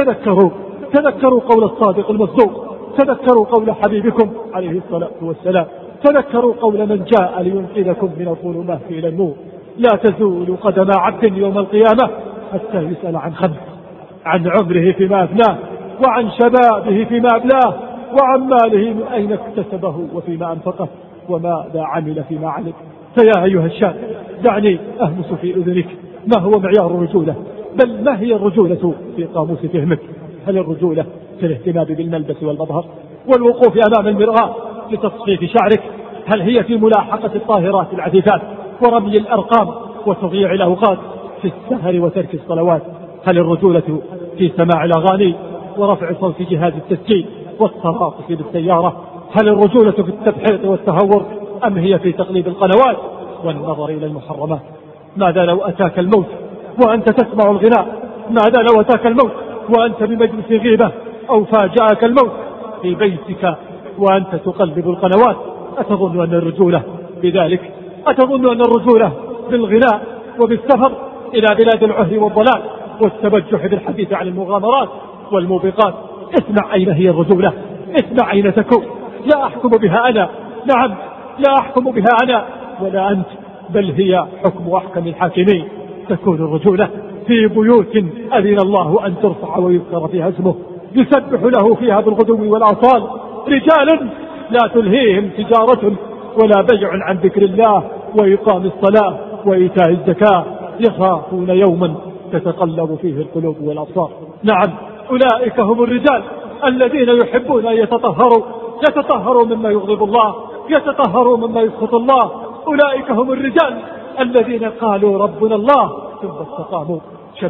تذكروا قول الصادق المصدوق، تذكروا قول حبيبكم عليه الصلاة والسلام، تذكروا قول من جاء لينقذكم من الظلمات إلى النور. لا تزول قدم عبد يوم القيامة حتى يسأل عن خمس: عن عمره فيما أفناه، وعن شبابه فيما أبلاه، وعن ماله من أين اكتسبه وفيما أنفقه، وماذا عمل فيما علم. فيا أيها الشاب دعني أهمس في أذنك ما هو معيار الرجولة، بل ما هي الرجولة في قاموس فهمك؟ هل الرجولة في الاهتمام بالملبس والمظهر والوقوف أمام المرآة لتصفيف شعرك؟ هل هي في ملاحقة الطاهرات العفيفات ورمي الأرقام وتضييع الأوقات في السهر وترك الصلوات؟ هل الرجولة في سماع الأغاني ورفع صوت جهاز التسجيل والتراقص بالسيارة؟ هل الرجولة في التبحيط والتهور أم هي في تقليب القنوات والنظر إلى المحرمات؟ ماذا لو أتاك الموت وأنت تسمع الغناء؟ ماذا لو أتاك الموت وأنت بمجلس غيبة؟ أو فاجأك الموت في بيتك وأنت تقلب القنوات؟ أتظن أن الرجولة بذلك؟ أتظن أن الرجولة بالغناء وبالسفر إلى بلاد العهر والضلال والتبجح بالحديث عن المغامرات والموبقات؟ اسمع أين هي الرجولة، اسمع أين تكون. لا أحكم بها أنا، نعم لا أحكم بها أنا ولا أنت، بل هي حكم أحكم الحاكمين. تكون الرجولة في بيوت أذن الله أن ترفع ويذكر فيها اسمه، يسبح له فيها بالغدو والآصال، رجال لا تلهيهم تجارة ولا بيع عن ذكر الله وإقام الصلاة وإيتاء الزكاة، يخافون يوما تتقلب فيه القلوب والأبصار. نعم أولئك هم الرجال الذين يحبون أن يتطهروا مما يغضب الله، يتطهروا مما يسخط الله. أولئك هم الرجال الذين قالوا ربنا الله ثم استقاموا.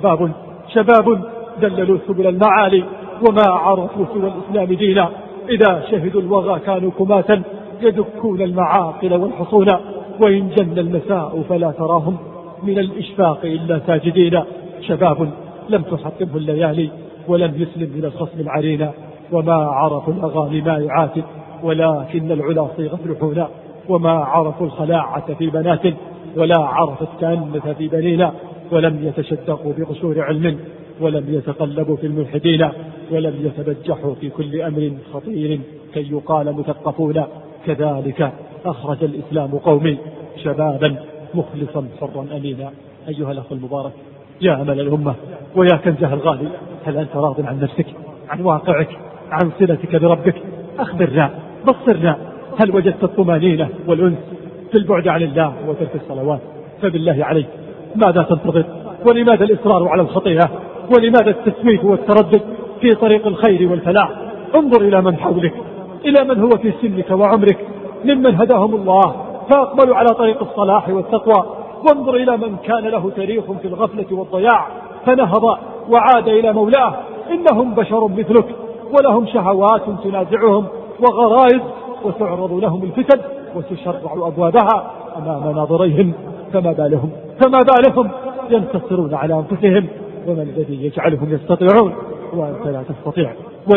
شباب دللوا سبل المعالي وما عرفوا سوى الإسلام دينا، إذا شهدوا الوغى كانوا كماتا يدكون المعاقل والحصون، وإن جن المساء فلا تراهم من الإشفاق إلا ساجدين. شباب لم تحطمه الليالي ولم يسلم من الخصم العرينا، وما عرفوا الأغاني مائعات ولكن العلا صيغت لحونا، وما عرفوا الخلاعة في بنات ولا عرفوا التأنث في بنينا، ولم يتشدقوا بقصور علم ولم يتقلبوا في الملحدين، ولم يتبجحوا في كل أمر خطير كي يقال مثقفون. كذلك أخرج الإسلام قومي شبابا مخلصا حرا أمينا. أيها الأخ المبارك، يا أمل الأمة ويا كنزها الغالي، هل أنت راض عن نفسك، عن واقعك، عن صلتك بربك؟ أخبرنا، بصرنا، هل وجدت الطمانينة والأنس في البعد عن الله وترك الصلوات؟ فبالله عليك ماذا تنتظر؟ ولماذا الإصرار على الخطيئة؟ ولماذا التسويف والتردد في طريق الخير والفلاح؟ انظر إلى من حولك، إلى من هو في سنك وعمرك ممن هداهم الله فأقبلوا على طريق الصلاح والتقوى، وانظر إلى من كان له تاريخ في الغفلة والضياع فنهض وعاد إلى مولاه. إنهم بشر مثلك ولهم شهوات تنازعهم وغرائز، وتعرض لهم الفتن وتشرع أبوابها أمام ناظريهم، فما بالهم ينتصرون على أنفسهم، وما الذي يجعلهم يستطيعون وأنت لا تستطيع؟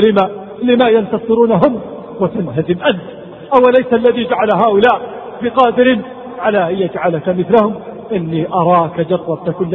لما ينتصرون هم وتنهزم أنت؟ أوليس الذي جعل هؤلاء بقادر على أن يجعلك مثلهم؟ إني أراك جربت كل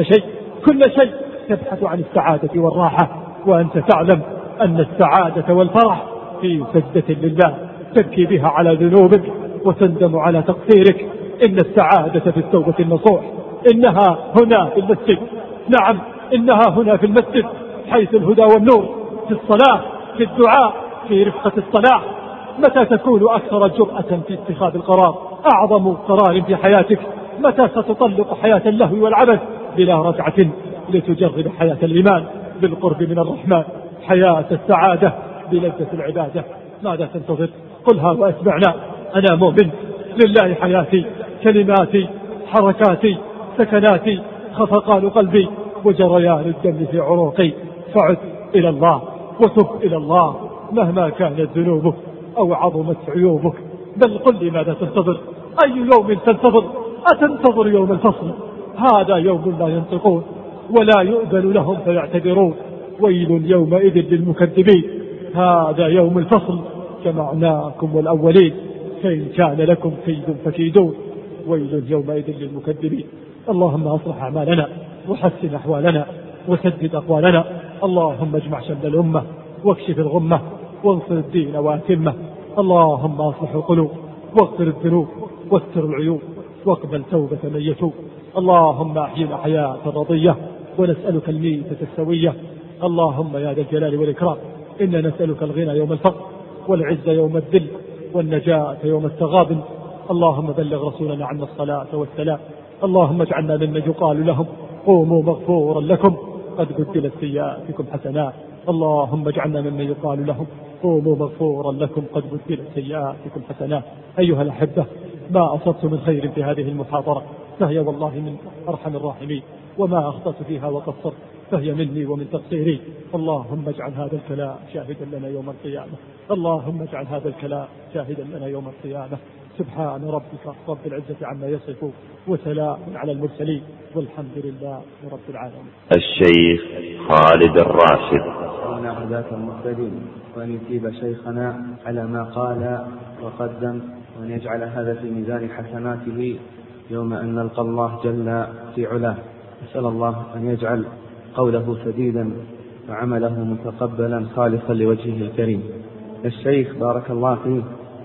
شيء تبحث عن السعادة والراحة، وأنت تعلم أن السعادة والفرح في سجدة لله تبكي بها على ذنوبك وتندم على تقصيرك. إن السعادة في التوبة النصوح، إنها هنا في المسجد، نعم إنها هنا في المسجد، حيث الهدى والنور، في الصلاة، في الدعاء، في رفقة الصلاة. متى تكون أكثر جرأة في اتخاذ القرار، أعظم قرار في حياتك؟ متى ستطلق حياة اللهو والعبث بلا رجعة لتجرب حياة الإيمان بالقرب من الرحمن، حياة السعادة بلذة العبادة؟ ماذا تنتظر؟ قلها واسمعنا. أنا مؤمن، لله حياتي، كلماتي، حركاتي، سكناتي، خفقان قلبي وجريان الدم في عروقي. فعد إلى الله وتب إلى الله مهما كانت ذنوبك أو عظمت عيوبك. بل قل لي ماذا تنتظر؟ أي يوم تنتظر؟ أتنتظر يوم الفصل؟ هذا يوم لا ينطقون ولا يؤذن لهم فيعتذرون. ويل يومئذ للمكذبين. هذا يوم الفصل، جمعناكم والأولين، فإن كان لكم كيد فكيدون. ويل يومئذ للمكذبين. اللهم أصلح أعمالنا وحسن أحوالنا وسدد أقوالنا. اللهم اجمع شمل الأمة واكشف الغمة وانصر الدين وأتمه. اللهم أصلح القلوب واغفر الذنوب واستر العيوب واقبل توبة من يتوب. اللهم أحينا حياة رضية ونسألك الميتة السوية. اللهم يا ذا الجلال والإكرام إنا نسألك الغنى يوم الفقر والعز يوم الذل والنجاة يوم التغابن. اللهم بلغ رسولنا عنا الصلاة والسلام. اللهم اجعلنا ممن يقال لهم قوموا مغفورا لكم قد بدلت سيئاتكم حسنات. اللهم اجعلنا ممن يقال لهم قوموا مغفورا لكم قد بدلت سيئاتكم حسنات. أيها الأحبة، ما أصبت من خير في هذه المحاضرة فهي والله من أرحم الراحمين، وما أخطأت فيها وقصرت فهي مني ومن تقصيري. اللهم اجعل هذا الكلام شاهدا لنا يوم القيامة. اللهم اجعل هذا الكلام شاهدا لنا يوم القيامة. سبحان ربك رب العزة عما يصفون وسلام على المرسلين والحمد لله رب العالمين. الشيخ خالد الراشد. هداة المهتدين، وأن يثيب شيخنا على ما قال وقدم، وأن يجعل هذا في ميزان حسناته يوم أن نلقى الله جل في علاه. أسأل الله أن يجعل قوله سديدا وعمله متقبلا خالصا لوجهه الكريم. الشيخ بارك الله فيه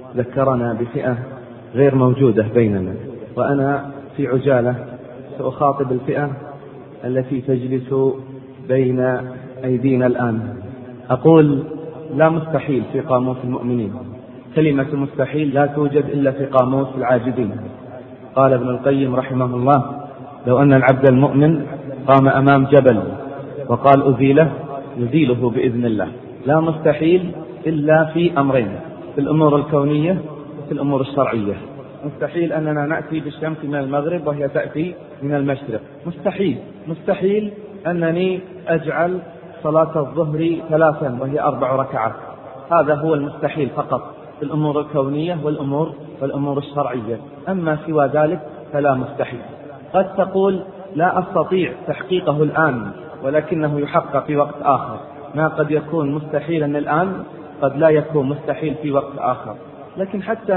ذكرنا بفئة غير موجودة بيننا، وأنا في عجالة سأخاطب الفئة التي تجلس بين أيدينا الآن. أقول لا مستحيل في قاموس المؤمنين، كلمة مستحيل لا توجد إلا في قاموس العاجزين. قال ابن القيم رحمه الله: لو أن العبد المؤمن قام أمام جبل وقال أزيله يزيله بإذن الله. لا مستحيل إلا في أمرين، في الأمور الكونية وفي الأمور الشرعية. مستحيل أننا نأتي بالشمس من المغرب وهي تأتي من المشرق. مستحيل أنني أجعل صلاة الظهر 3 وهي 4 ركعات. هذا هو المستحيل فقط في الأمور الكونية والأمور الشرعية. أما سوى ذلك فلا مستحيل. قد تقول لا أستطيع تحقيقه الآن، ولكنه يحقق في وقت آخر. ما قد يكون مستحيلا الآن قد لا يكون مستحيل في وقت آخر. لكن حتى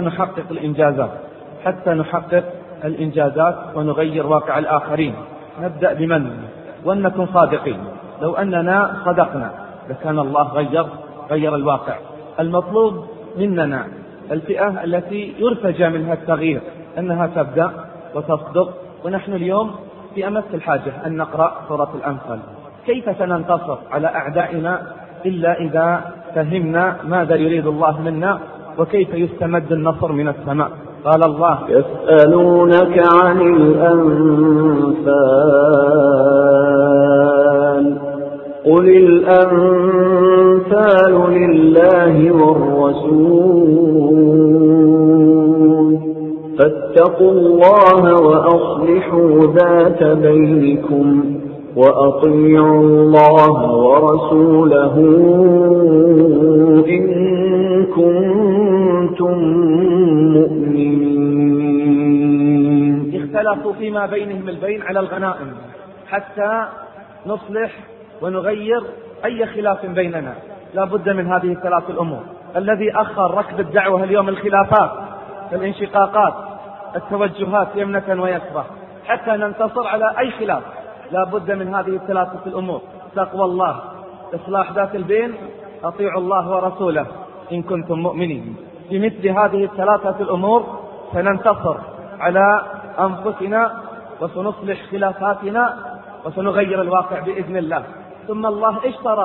نحقق الإنجازات ونغير واقع الآخرين نبدأ بمن؟ ونكن صادقين. لو أننا صدقنا لكان الله غير الواقع. المطلوب مننا الفئة التي يرتجى منها التغيير أنها تبدأ وتصدق. ونحن اليوم في أمس الحاجة أن نقرأ سورة الأنفال. كيف سننتصر على أعدائنا إلا إذا فهمنا ماذا يريد الله منا وكيف يستمد النصر من السماء. قال الله: يسألونك عن الأنفال قل الأنفال لله والرسول فاتقوا الله وأصلحوا ذات بينكم وأطيعوا الله ورسوله إن كنتم مؤمنين. اختلفوا فيما بينهم البين على الغنائم حتى نصلح ونغير أي خلاف بيننا. لا بد من هذه الثلاث الأمور. الذي أخر ركب الدعوة اليوم الخلافات، الانشقاقات، التوجهات يمنة ويسرى حتى ننتصر على أي خلاف. لا بد من هذه الثلاثة الأمور: تقوى الله، إصلاح ذات البين، أطيعوا الله ورسوله إن كنتم مؤمنين. بمثل هذه الثلاثة الأمور سننتصر على أنفسنا وسنصلح خلافاتنا وسنغير الواقع بإذن الله. ثم الله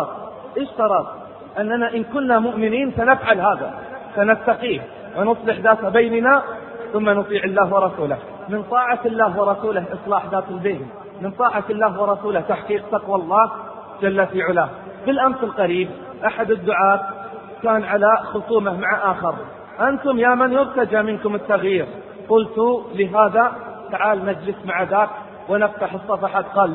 اشترط أننا إن كنا مؤمنين سنفعل هذا، سنتقيه ونصلح ذات بيننا ثم نطيع الله ورسوله. من طاعة الله ورسوله إصلاح ذات البين، من طاعة الله ورسوله تحقيق تقوى الله جل في علاه. بالأمس القريب أحد الدعاة كان على خصومة مع آخر: أنتم يا من يرتجى منكم التغيير. قلت لهذا: تعال نجلس مع ذاك ونفتح الصفحات. قال: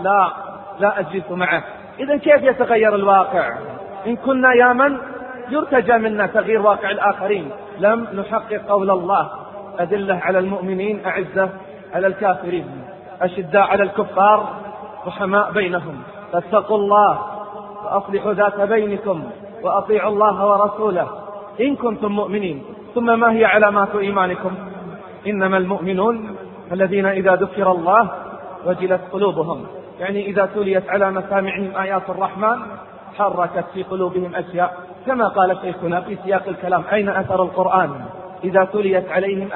لا أجلس معه. إذن كيف يتغير الواقع إن كنا يا من يرتجى منا تغيير واقع الآخرين لم نحقق قول الله: أذلة على المؤمنين أعزة على الكافرين أشداء على الكفار رحماء بينهم فاتقوا الله وأصلحوا ذات بينكم وأطيعوا الله ورسوله إن كنتم مؤمنين. ثم ما هي علامات إيمانكم؟ إنما المؤمنون الذين إذا ذكر الله وجلت قلوبهم، يعني إذا تليت على مسامعهم آيات الرحمن حركت في قلوبهم أشياء. كما قال شيخنا في سياق الكلام: أين أثر القرآن إذا تليت عليهم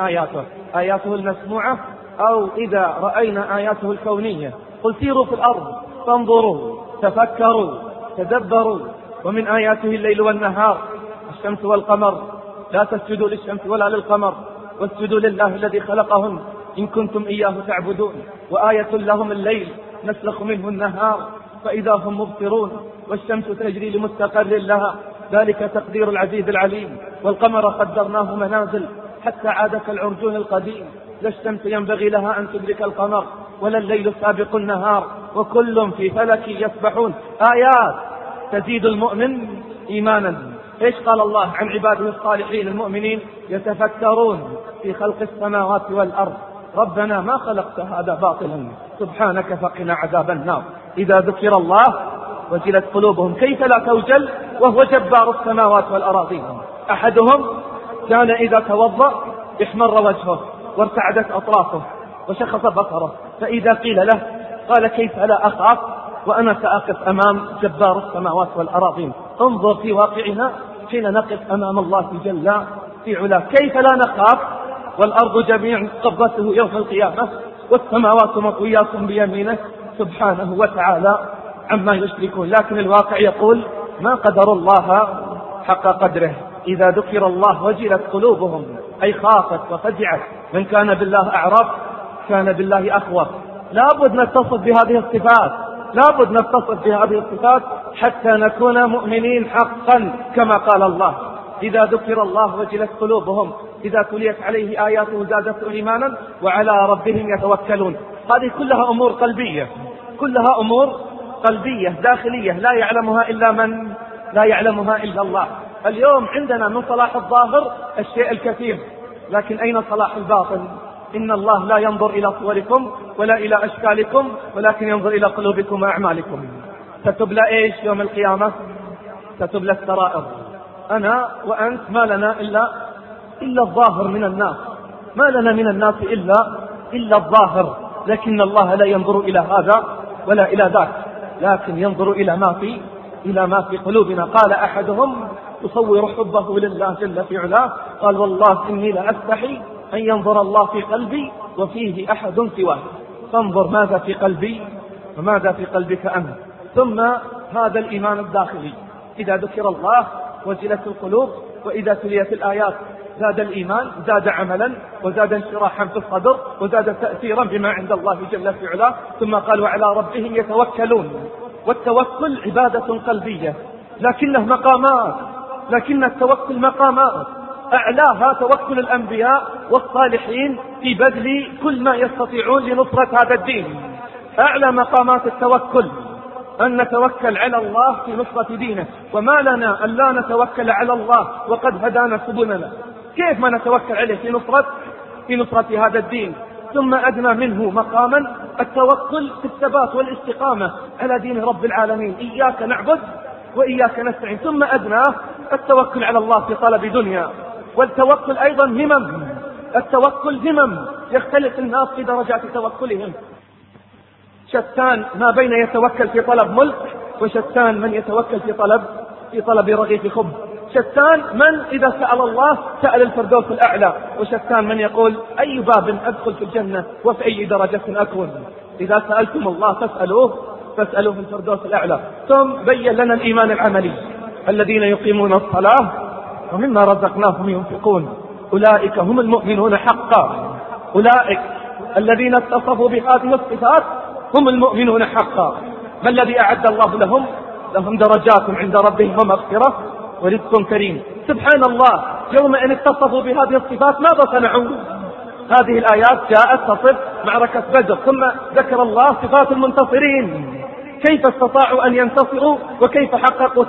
آياته المسموعة أو إذا رأينا آياته الكونية؟ قل سيروا في الأرض فانظروا تفكروا تدبروا ومن آياته الليل والنهار الشمس والقمر لا تسجدوا للشمس ولا للقمر واسجدوا لله الذي خلقهن إن كنتم إياه تعبدون. وآية لهم الليل نسلخ منه النهار فإذا هم مبصرون والشمس تجري لمستقر لها ذلك تقدير العزيز العليم. والقمر قدرناه منازل حتى عاد كالعرجون القديم لا الشمس ينبغي لها أن تدرك القمر ولا الليل سابق النهار وكل في فلك يسبحون. آيات تزيد المؤمن إيمانا. إيش قال الله عن عباده الصالحين المؤمنين؟ يتفكرون في خلق السماوات والأرض ربنا ما خلقت هذا باطلا سبحانك فقنا عذاب النار. إذا ذكر الله وجلت قلوبهم كيف لا توجل وهو جبار السماوات والأراضين. أحدهم كان إذا توضأ احمر وجهه وارتعدت أطرافه وشخص بصره، فإذا قيل له قال: كيف لا أخاف وأنا سأقف أمام جبار السماوات والأراضين. انظر في واقعنا حين نقف أمام الله جل في علاه كيف لا نخاف والأرض جميع قبضته يوم القيامة والسماوات مطويات بيمينه سبحانه وتعالى عما يشركون. لكن الواقع يقول: ما قدر الله حق قدره. إذا ذكر الله وجلت قلوبهم أي خافت وفزعت. من كان بالله أعرف كان بالله أخوف. لابد نتصف بهذه الصفات حتى نكون مؤمنين حقا كما قال الله: إذا ذكر الله وجلت قلوبهم إذا تليت عليه آياته زادتهم إيمانا وعلى ربهم يتوكلون. هذه كلها أمور قلبية داخلية لا يعلمها إلا الله. اليوم عندنا من صلاح الظاهر الشيء الكثير، لكن أين صلاح الباطن؟ إن الله لا ينظر إلى صوركم ولا إلى أشكالكم ولكن ينظر إلى قلوبكم وأعمالكم. ستبلى إيش يوم القيامة؟ ستبلى السرائر. أنا وأنت ما لنا إلا إلا الظاهر من الناس، ما لنا من الناس إلا الظاهر، لكن الله لا ينظر إلى هذا ولا إلى ذاك، لكن ينظر إلى ما في قلوبنا. قال أحدهم يصور حبه لله جل في علاه، قال والله إني لأستحي أن ينظر الله في قلبي وفيه أحد سواه، فانظر ماذا في قلبي وماذا في قلبك أنت. ثم هذا الإيمان الداخلي، إذا ذكر الله وجلت القلوب، وإذا تليت الآيات زاد الإيمان، زاد عملا، وزاد انشراحا في الصدر، وزاد تأثيرا بما عند الله جل في علاه. ثم قال وعلى ربهم يتوكلون. والتوكل عبادة قلبية لكنه مقامات، لكن التوكل مقامات، أعلاها توكل الأنبياء والصالحين في بذل كل ما يستطيعون لنصرة هذا الدين. أعلى مقامات التوكل أن نتوكل على الله في نصرة دينه، وما لنا أن لا نتوكل على الله وقد هدانا سبلنا، كيف ما نتوكل عليه في نصرة هذا الدين. ثم أدنى منه مقاما التوكل في الثبات والاستقامة على دين رب العالمين، إياك نعبد وإياك نستعين. ثم أدنى التوكل على الله في طلب دنيا. والتوكل أيضا همم، التوكل همم، يختلف الناس في درجات توكلهم. شتان ما بين يتوكل في طلب ملك، وشتان من يتوكل في طلب رغيف خبز. شتان من إذا سأل الله سأل الفردوس الأعلى، وشتان من يقول أي باب أدخل في الجنة وفي أي درجة أكون. إذا سألتم الله فاسألوه في الفردوس الأعلى. ثم بين لنا الإيمان العملي، الذين يقيمون الصلاة ومما رزقناهم ينفقون أولئك هم المؤمنون حقا. أولئك الذين اتصفوا بهذه الصفات هم المؤمنون حقا. ما الذي أعد الله لهم درجات عند ربهم ومغفرة ورزق كريم. سبحان الله، يوم أن اتصفوا بهذه الصفات ماذا صنعوا؟ هذه الآيات جاءت تصف معركة بدر، ثم ذكر الله صفات المنتصرين، كيف استطاعوا أن ينتصروا وكيف حققوا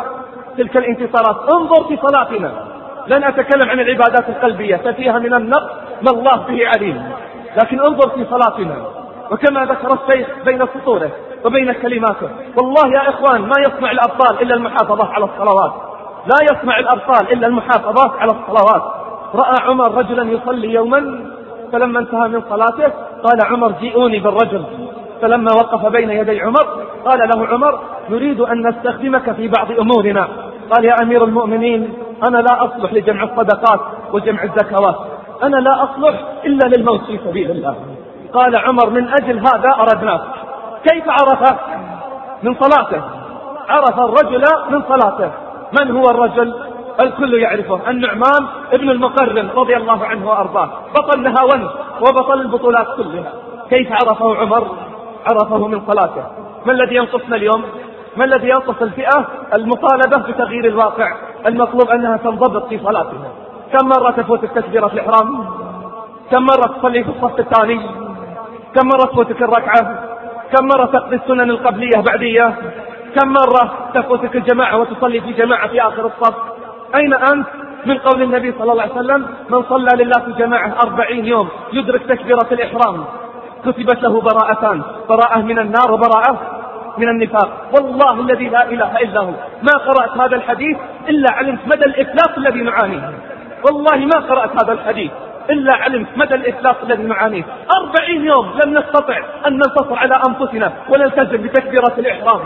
تلك الانتصارات. انظر في صلاتنا، لن أتكلم عن العبادات القلبية ففيها من النقص ما الله به عليم، لكن انظر في صلاتنا وكما ذكر الشيخ بين سطوره وبين كلماته. والله يا إخوان ما يصنع الأبطال إلا المحافظة على الصلوات، لا يصنع الأبطال إلا المحافظة على الصلوات. رأى عمر رجلا يصلي يوما، فلما انتهى من صلاته قال عمر جئوني بالرجل. فلما وقف بين يدي عمر قال له عمر نريد أن نستخدمك في بعض أمورنا. قال يا أمير المؤمنين أنا لا أصلح لجمع الصدقات وجمع الزكوات، أنا لا أصلح إلا للموت في سبيل الله. قال عمر من أجل هذا أردناك. كيف عرف؟ من صلاته، عرف الرجل من صلاته. من هو الرجل؟ الكل يعرفه، النعمان ابن المقرن رضي الله عنه وأرضاه، بطل نهاوند وبطل البطولات كلها. كيف عرفه عمر؟ عرفه من صلاته. ما الذي ينقصنا اليوم؟ ما الذي ينقص الفئة؟ المطالبة بتغيير الواقع. المطلوب أنها تنضبط في صلاتها. كم مرة تفوتك تكبيرة الإحرام؟ كم مرة تصلي في الصف الثاني؟ كم مرة تفوتك الركعة؟ كم مرة تقضي السنن القبلية بعدية؟ كم مرة تفوتك الجماعة وتصلي في جماعة في آخر الصف؟ أين أنت من قول النبي صلى الله عليه وسلم من صلى لله في جماعة 40 يوم يدرك تكبيرة الإحرام كتبت له براءتان، براءة من النار وبراءة من النفاق. والله الذي لا إله إلا هو ما قرأت هذا الحديث إلا علمت مدى الإفلاس الذي نعانيه. والله ما قرأت هذا الحديث إلا علمت مدى الإفلاس الذي نعانيه. 40 يوم لم نستطع أن ننتصر على أنفسنا ونلتزم بتكبيرة الإحرام.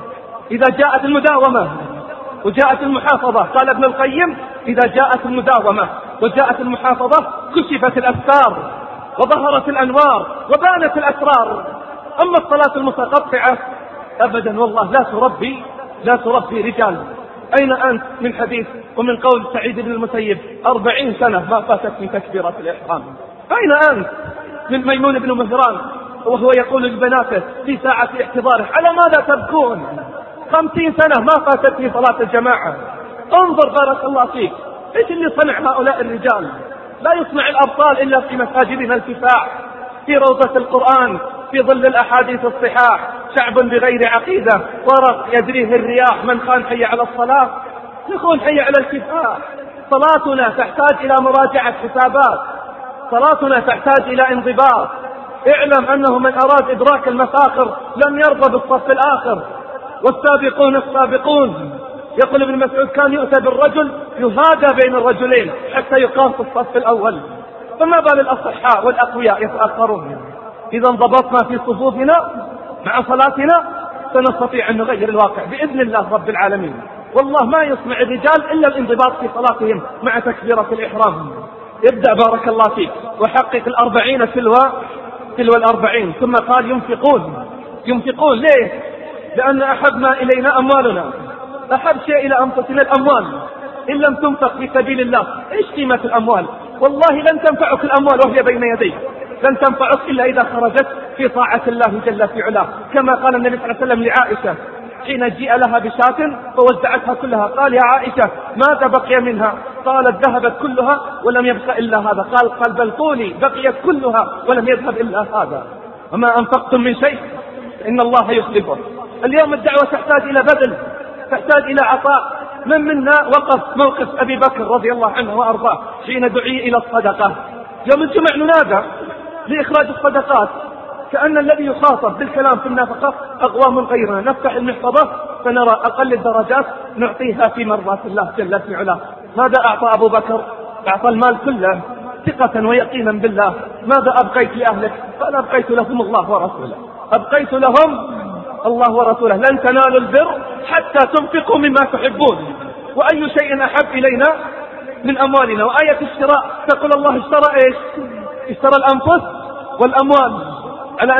إذا جاءت المداومة وجاءت المحافظة، قال ابن القيم إذا جاءت المداومة وجاءت المحافظة كشفت الأستار وظهرت الأنوار وبانت الأسرار. أما الصلاة المتقطعة أبدا والله لا تربي رجال. أين أنت من حديث ومن قول سعيد بن المسيب 40 سنة ما فاتت من تكبيرة الإحرام؟ أين أنت من ميمون بن مهران وهو يقول لبناته في ساعة احتضاره على ماذا تبكون؟ 50 سنة ما فاتت في صلاة الجماعة. انظر بارك الله فيك ايش اللي صنع هؤلاء الرجال. لا يصنع الأبطال إلا في مساجدنا الكفاح، في روضة القرآن، في ظل الأحاديث الصحاح، شعب بغير عقيدة، ورق يجريه الرياح، من خان حي على الصلاة يقول حي على الكفاح. صلاتنا تحتاج إلى مراجعة حسابات، صلاتنا تحتاج إلى انضباط. اعلم أنه من أراد إدراك المفاخر لم يرضى بالصف الآخر. والسابقون السابقون يقول ابن مسعود كان يؤتى بالرجل يهادى بين الرجلين حتى يقام في الصف الأول، فما بال الأصحاء والأقوياء يتأخرون؟ إذا انضبطنا في صفوفنا مع صلاتنا سنستطيع أن نغير الواقع بإذن الله رب العالمين. والله ما يصنع الرجال إلا الانضباط في صلاتهم مع تكبيرة الإحرام. يبدأ بارك الله فيك وحقق 40 تلو 40، ثم قال ينفقون ليه؟ لأن أحب ما إلينا أموالنا، أحب شيء إلى أنفسنا الأموال، إن لم تنفق في سبيل الله إيش قيمة الأموال؟ والله لن تنفعك الأموال وهي بين يديك، لن تنفعك إلا إذا خرجت في طاعة الله جل في علاه، كما قال النبي صلى الله عليه وسلم لعائشة حين جيء لها بشاة فوزعتها كلها، قال يا عائشة ماذا بقي منها؟ قالت ذهبت كلها ولم يبق إلا هذا. قال بل قولي بقيت كلها ولم يذهب إلا هذا. وما أنفقتم من شيء إن الله يخلفه. اليوم الدعوة تحتاج إلى بذل، تحتاج إلى عطاء. من منا وقف موقف أبي بكر رضي الله عنه وأرضاه حين دعي إلى الصدقة؟ يوم الجمع ننادى لإخراج الصدقات، كأن الذي يخاطب بالكلام في النفقة أقوام غيرنا. نفتح المحفظة فنرى أقل الدرجات نعطيها في مرضات الله جل في علاه. ماذا أعطى أبو بكر؟ أعطى المال كله ثقة ويقينا بالله. ماذا أبقيت لأهلك؟ قال أبقيت لهم الله ورسوله، أبقيت لهم الله ورسوله. لن تنالوا البر حتى تنفقوا مما تحبون. وأي شيء أحب إلينا من أموالنا؟ وآية الشراء تقول الله اشترى إيش؟ اشترى الأنفس والأموال على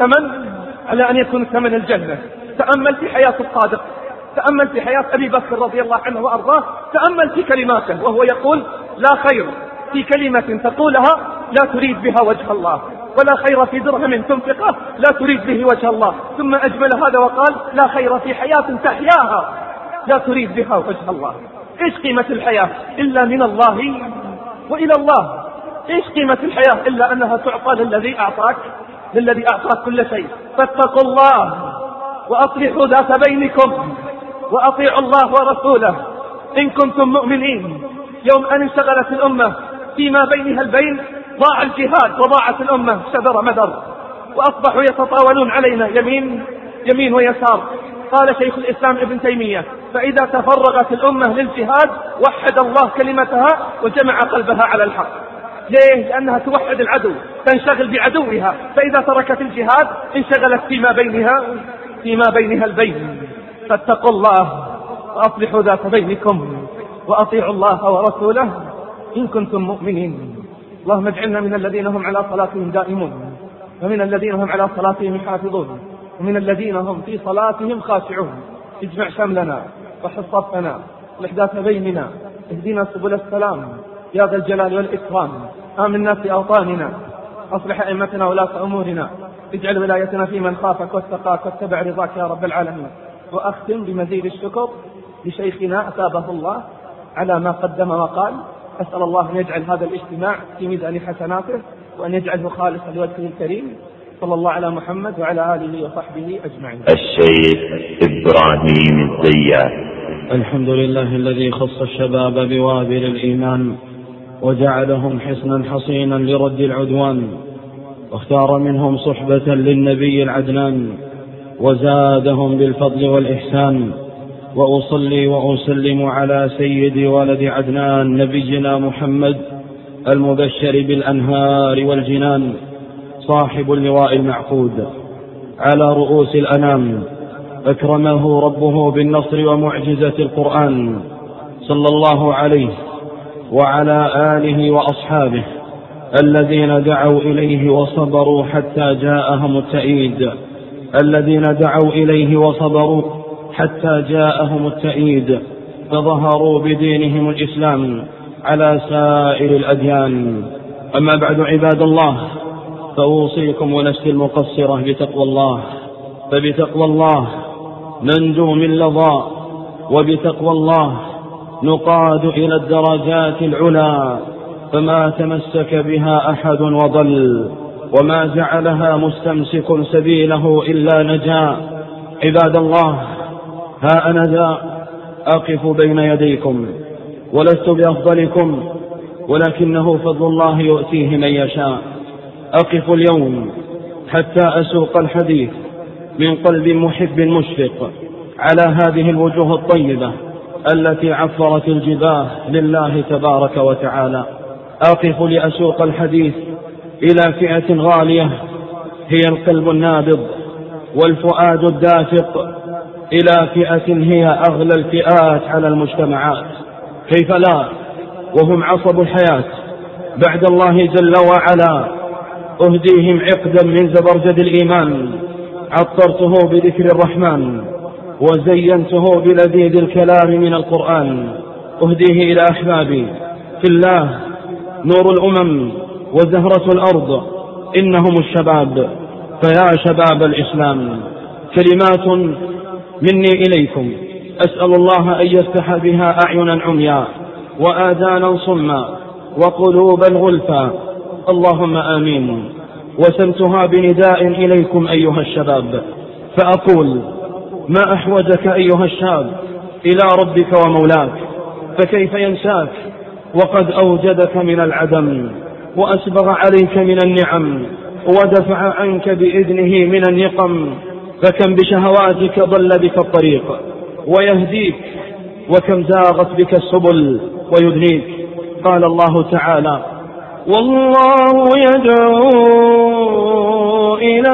أن يكون الثمن الجنة. تأمل في حياة الصادق، تأمل في حياة أبي بكر رضي الله عنه وأرضاه، تأمل في كلماته وهو يقول لا خير في كلمة تقولها لا تريد بها وجه الله، ولا خير في درهم تنفقه لا تريد به وجه الله. ثم أجمل هذا وقال لا خير في حياة تحياها لا تريد بها وجه الله. إيش قيمة الحياة إلا من الله وإلى الله؟ إيش قيمة الحياة إلا أنها تعطى للذي أعطاك كل شيء؟ فاتقوا الله وأصلحوا ذات بينكم وأطيعوا الله ورسوله إن كنتم مؤمنين. يوم أن انشغلت الأمة فيما بينها البين ضاع الجهاد وضاعت الأمة شذر مدر، وأصبحوا يتطاولون علينا يمين ويسار. قال شيخ الإسلام ابن تيمية فإذا تفرغت الأمة للجهاد وحد الله كلمتها وجمع قلبها على الحق. ليه؟ لأنها توحد العدو، تنشغل بعدوها. فإذا تركت الجهاد انشغلت فيما بينها البين. فاتقوا الله وأصلحوا ذات بينكم وأطيعوا الله ورسوله إن كنتم مؤمنين. اللهم اجعلنا من الذين هم على صلاتهم دائمون، ومن الذين هم على صلاتهم حافظون، ومن الذين هم في صلاتهم خاشعون. اجمع شملنا وحفظ صفنا والإحداث بيننا، اهدنا سبل السلام يا ذا الجلال والإكرام. آمنا في أوطاننا، أصلح أئمتنا ولاة أمورنا، اجعل ولايتنا في من خافك واتقاك واتبع رضاك يا رب العالمين. وأختم بمزيد الشكر لشيخنا أثابه الله على ما قدم وقال. أسأل الله أن يجعل هذا الاجتماع في ميزان حسناته وأن يجعله خالصا لوجهه الكريم. صلى الله على محمد وعلى آله وصحبه أجمعين. الشيخ إبراهيم الزيات. الحمد لله الذي خص الشباب بوابل الإيمان وجعلهم حصنا حصينا لرد العدوان، واختار منهم صحبة للنبي العدنان وزادهم بالفضل والإحسان. وأصلي وأسلم على سيد ولد عدنان نبينا محمد المبشر بالأنهار والجنان، صاحب اللواء المعقود على رؤوس الأنام، أكرمه ربه بالنصر ومعجزة القرآن، صلى الله عليه وعلى آله وأصحابه الذين دعوا إليه وصبروا حتى جاءهم التأييد، فظهروا بدينهم الإسلام على سائر الأديان. أما بعد عباد الله، فأوصيكم ونفسي المقصرة بتقوى الله، فبتقوى الله ننجو من لظى، وبتقوى الله نقاد إلى الدرجات العلا، فما تمسك بها أحد وضل، وما جعلها مستمسك سبيله إلا نجا. عباد الله، ها أنا ذا أقف بين يديكم، ولست بأفضلكم، ولكنه فضل الله يؤتيه من يشاء. أقف اليوم حتى أسوق الحديث من قلب محب مشفق على هذه الوجوه الطيبة التي عفرت الجباه لله تبارك وتعالى. أقف لأسوق الحديث إلى فئة غالية هي القلب النابض والفؤاد الدافق، إلى فئة هي أغلى الفئات على المجتمعات، كيف لا وهم عصب الحياة بعد الله جل وعلا. أهديهم عقدا من زبرجد الإيمان، عطرته بذكر الرحمن وزينته بلذيذ الكلام من القرآن. أهديه إلى أحبابي في الله، نور الأمم وزهرة الأرض، إنهم الشباب، فيا شباب الإسلام كلمات مني إليكم أسأل الله أن يفتح بها أعينا عميا وآذانا صما وقلوبا غلفا، اللهم آمين. وسمتها بنداء إليكم أيها الشباب، فأقول: ما أحوجك أيها الشاب إلى ربك ومولاك، فكيف ينساك وقد أوجدك من العدم وأسبغ عليك من النعم ودفع عنك بإذنه من النقم، فكم بشهواتك ضل بك الطريق ويهديك، وكم زاغت بك السبل ويدنيك. قال الله تعالى: والله يدعو إلى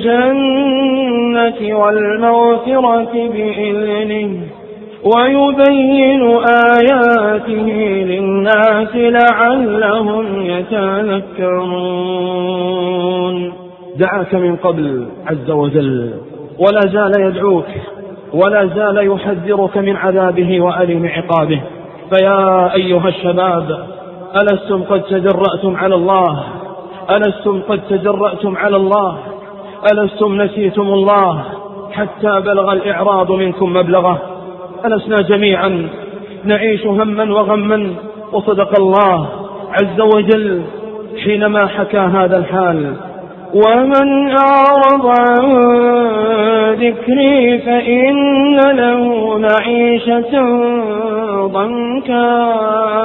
الجنة والمغفرة بإذنه ويبين آياته للناس لعلهم يتذكرون. دعاك من قبل عز وجل ولا زال يدعوك ولا زال يحذرك من عذابه وأليم عقابه. فيا أيها الشباب، ألستم قد تجرأتم على الله؟ ألستم قد تجرأتم على الله؟ ألستم نسيتم الله حتى بلغ الإعراض منكم مبلغه؟ ألسنا جميعا نعيش هما وغما؟ وصدق الله عز وجل حينما حكى هذا الحال: ومن أعرض عن ذكري فإن له معيشة ضنكا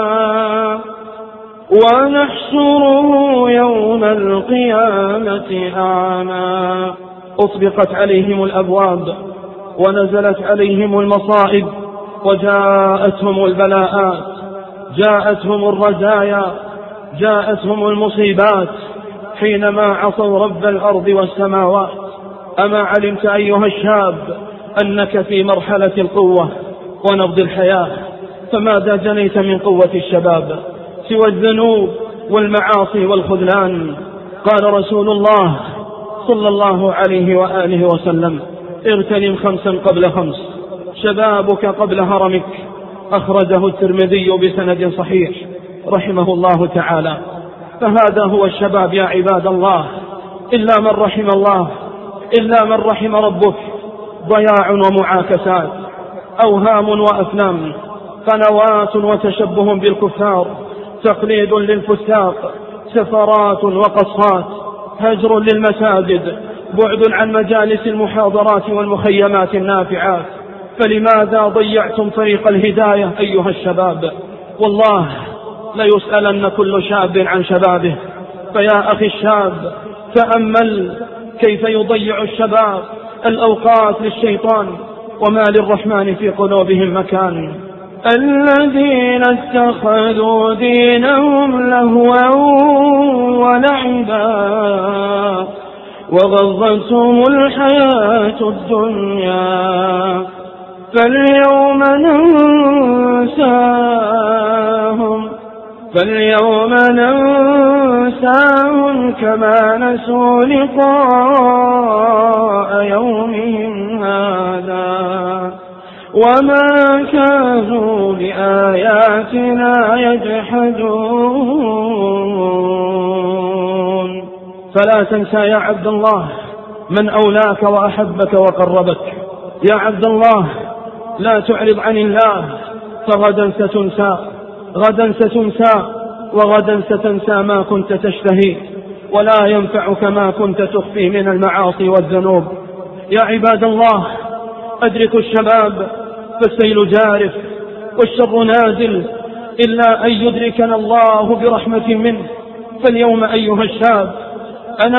ونحشره يوم القيامة أعمى. أطبقت عليهم الأبواب ونزلت عليهم المصائب وجاءتهم البلاءات، جاءتهم الرزايا، جاءتهم المصيبات حينما عصوا رب الأرض والسماوات. أما علمت أيها الشاب أنك في مرحلة القوة ونبض الحياة؟ فماذا جنيت من قوة الشباب سوى الذنوب والمعاصي والخذلان؟ قال رسول الله صلى الله عليه وآله وسلم: اغتنم 5 قبل 5، شبابك قبل هرمك. أخرجه الترمذي بسند صحيح رحمه الله تعالى. فهذا هو الشباب يا عباد الله، إلا من رحم الله، إلا من رحم ربك. ضياع ومعاكسات، أوهام وأفلام، قنوات وتشبه بالكفار، تقليد للفساق، سفرات وقصات، هجر للمساجد، بعد عن مجالس المحاضرات والمخيمات النافعات. فلماذا ضيعتم طريق الهداية أيها الشباب؟ والله ليسألن كل شاب عن شبابه. فيا أخي الشاب، تأمل كيف يضيع الشباب الأوقات للشيطان وما للرحمن في قلوبهم مكان. الذين اتخذوا دينهم لهوا ولعبا وغرتهم الحياة الدنيا فاليوم ننساهم كما نسوا لقاء يومهم هذا وما كانوا بآياتنا يجحدون. فلا تنسى يا عبد الله من أولاك وأحبك وقربك. يا عبد الله، لا تعرض عن الله، فغدا ستنسى، غدا ستنسى، وغدا ستنسى ما كنت تشتهي، ولا ينفعك ما كنت تخفي من المعاصي والذنوب. يا عباد الله، أدركوا الشباب، فالسيل جارف والشر نازل، إلا أن يدركنا الله برحمة منه. فاليوم أيها الشاب أنا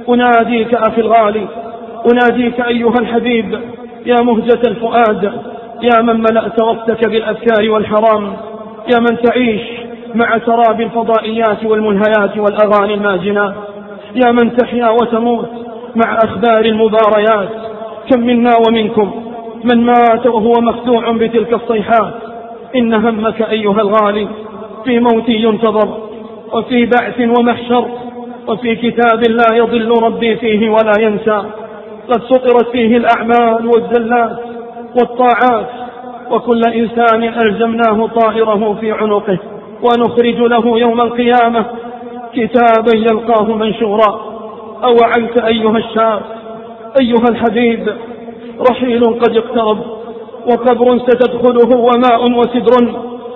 أناديك أخي الغالي، أناديك أيها الحبيب، يا مهجة الفؤاد، يا من ملأت وقتك بالأفكار والحرام، يا من تعيش مع سراب الفضائيات والملهيات والأغاني الماجنة، يا من تحيا وتموت مع أخبار المباريات. كم منا ومنكم من مات وهو مخدوع بتلك الصيحات. إن همك أيها الغالي في موت ينتظر، وفي بعث ومحشر، وفي كتاب لا يضل ربي فيه ولا ينسى. قد سطرت فيه الأعمال والزلات والطاعات، وكل إنسان ألزمناه طائره في عنقه، ونخرج له يوم القيامة كتابا يلقاه منشورا. أوعيت أيها الشاب أيها الحبيب، رحيل قد اقترب، وقبر ستدخله وماء وسدر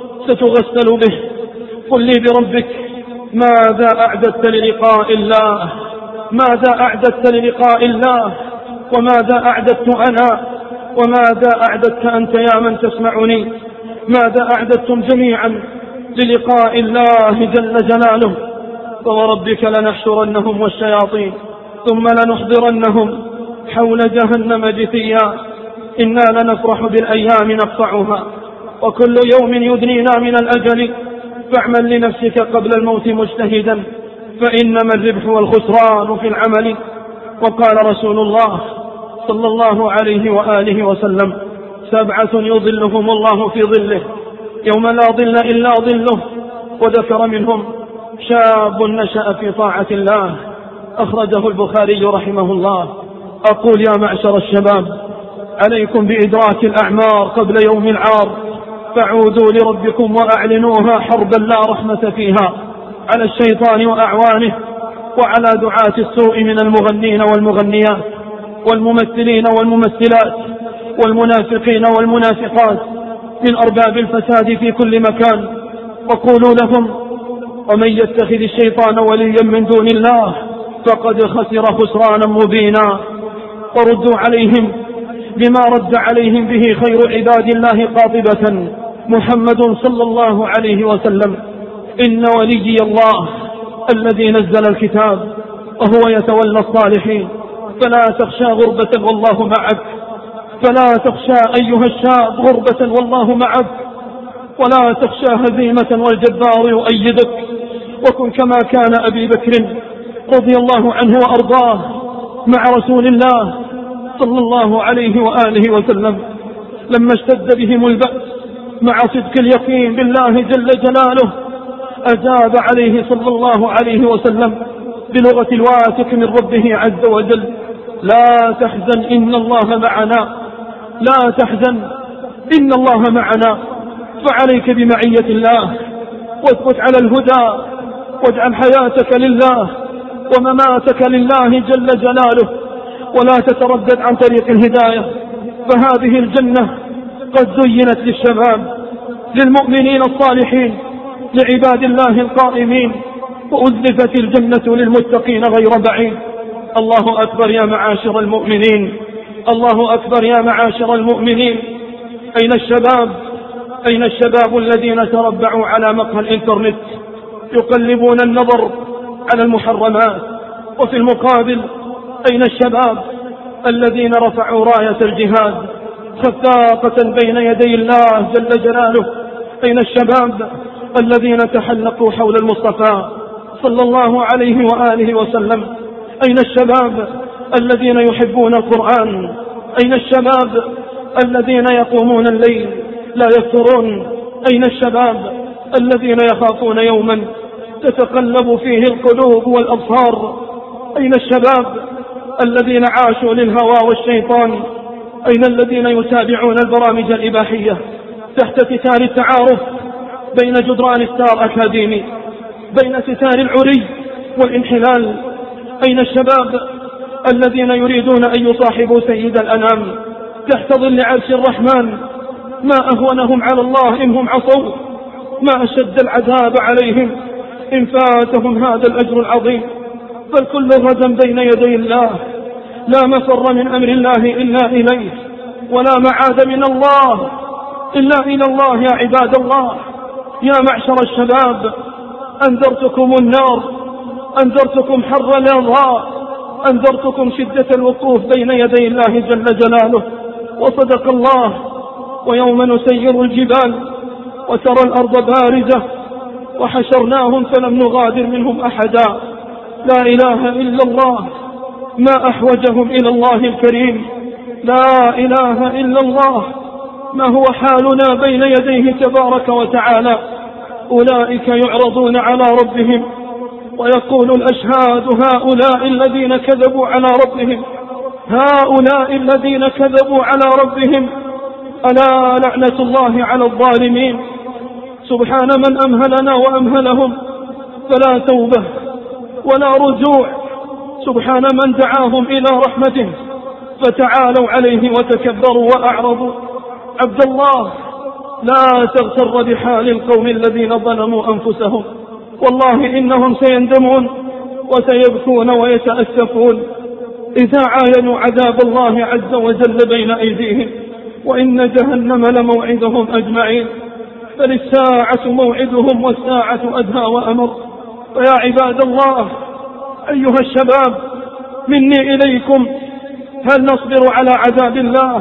ستغسل به. قل لي بربك، ماذا أعددت للقاء الله؟ ماذا أعددت للقاء الله؟ وماذا أعددت أنا؟ وماذا أعددت أنت يا من تسمعني؟ ماذا أعددتم جميعا للقاء الله جل جلاله؟ فوربك لنحشرنهم والشياطين ثم لنحضرنهم حول جهنم جثيا. إنا لنفرح بالأيام نقطعها، وكل يوم يدنينا من الأجل. فاعمل لنفسك قبل الموت مجتهدا، فإنما الربح والخسران في العمل. وقال رسول الله صلى الله عليه وآله وسلم: 7 يظلهم الله في ظله يوم لا ظل إلا ظله. وذكر منهم شاب نشأ في طاعة الله، أخرجه البخاري رحمه الله. أقول يا معشر الشباب، عليكم بإدراك الأعمار قبل يوم العار، فعودوا لربكم وأعلنوها حربا لا رحمة فيها على الشيطان وأعوانه، وعلى دعاة السوء من المغنين والمغنيات والممثلين والممثلات والمنافقين والمنافقات من أرباب الفساد في كل مكان. وقولوا لهم: ومن يتخذ الشيطان وليا من دون الله فقد خسر خسرانا مبينا. وردوا عليهم بما رد عليهم به خير عباد الله قاطبة، محمد صلى الله عليه وسلم: إن وليي الله الذي نزل الكتاب وهو يتولى الصالحين، فلا تخشى غربة والله معك. فلا تخشى أيها الشاب غربة والله معك، ولا تخشى هزيمة والجبار يؤيدك. وكن كما كان أبي بكر رضي الله عنه وأرضاه مع رسول الله صلى الله عليه وآله وسلم لما اشتد بهم البأس، مع صدق اليقين بالله جل جلاله أجاب عليه صلى الله عليه وسلم بلغة الواثق من ربه عز وجل: لا تحزن إن الله معنا، لا تحزن إن الله معنا. فعليك بمعية الله، واثبت على الهدى، واجعل حياتك لله ومماتك لله جل جلاله، ولا تتردد عن طريق الهداية. فهذه الجنة قد زينت للشباب، للمؤمنين الصالحين، لعباد الله القائمين، وأزلفت الجنة للمتقين غير بعيد. الله أكبر يا معاشر المؤمنين، الله أكبر يا معاشر المؤمنين. أين الشباب؟ أين الشباب الذين تربعوا على مقهى الإنترنت يقلبون النظر على المحرمات؟ وفي المقابل أين الشباب الذين رفعوا راية الجهاد خفاقة بين يدي الله جل جلاله؟ أين الشباب الذين تحلقوا حول المصطفى صلى الله عليه وآله وسلم؟ أين الشباب الذين يحبون القرآن؟ أين الشباب الذين يقومون الليل لا يفترون؟ أين الشباب الذين يخافون يوما تتقلب فيه القلوب والأبصار؟ أين الشباب الذين عاشوا للهوى والشيطان؟ أين الذين يتابعون البرامج الإباحية تحت ستار التعارف بين جدران ستار أكاديمي، بين ستار العري والانحلال؟ أين الشباب الذين يريدون أن يصاحبوا سيد الأنام تحت ظل عرش الرحمن؟ ما أهونهم على الله إن هم عصوا، ما أشد العذاب عليهم إن فاتهم هذا الأجر العظيم. فالكل غدا بين يدي الله، لا مفر من أمر الله إلا إليه، ولا معاد من الله إلا إلى الله. يا عباد الله، يا معشر الشباب، أنذرتكم النار، أنذرتكم حر الإرهاء، أنذرتكم شدة الوقوف بين يدي الله جل جلاله. وصدق الله ويوم نسير الجبال وترى الأرض بارزة وحشرناهم فلم نغادر منهم أحدا. لا إله إلا الله، ما أحوجهم إلى الله الكريم. لا إله إلا الله، ما هو حالنا بين يديه تبارك وتعالى. أولئك يعرضون على ربهم ويقول الأشهاد هؤلاء الذين كذبوا على ربهم، هؤلاء الذين كذبوا على ربهم، ألا لعنة الله على الظالمين. سبحان من أمهلنا وأمهلهم فلا توبة ولا رجوع، سبحان من دعاهم إلى رحمته فتعالوا عليه وتكبروا وأعرضوا. عبد الله، لا تغتر بحال القوم الذين ظلموا أنفسهم، والله إنهم سيندمون وسيبكون ويتأسفون إذا عاينوا عذاب الله عز وجل بين أيديهم. وإن جهنم لموعدهم أجمعين، فللساعة موعدهم والساعة أدهى وأمر. فيا عباد الله، أيها الشباب، مني إليكم، هل نصبر على عذاب الله؟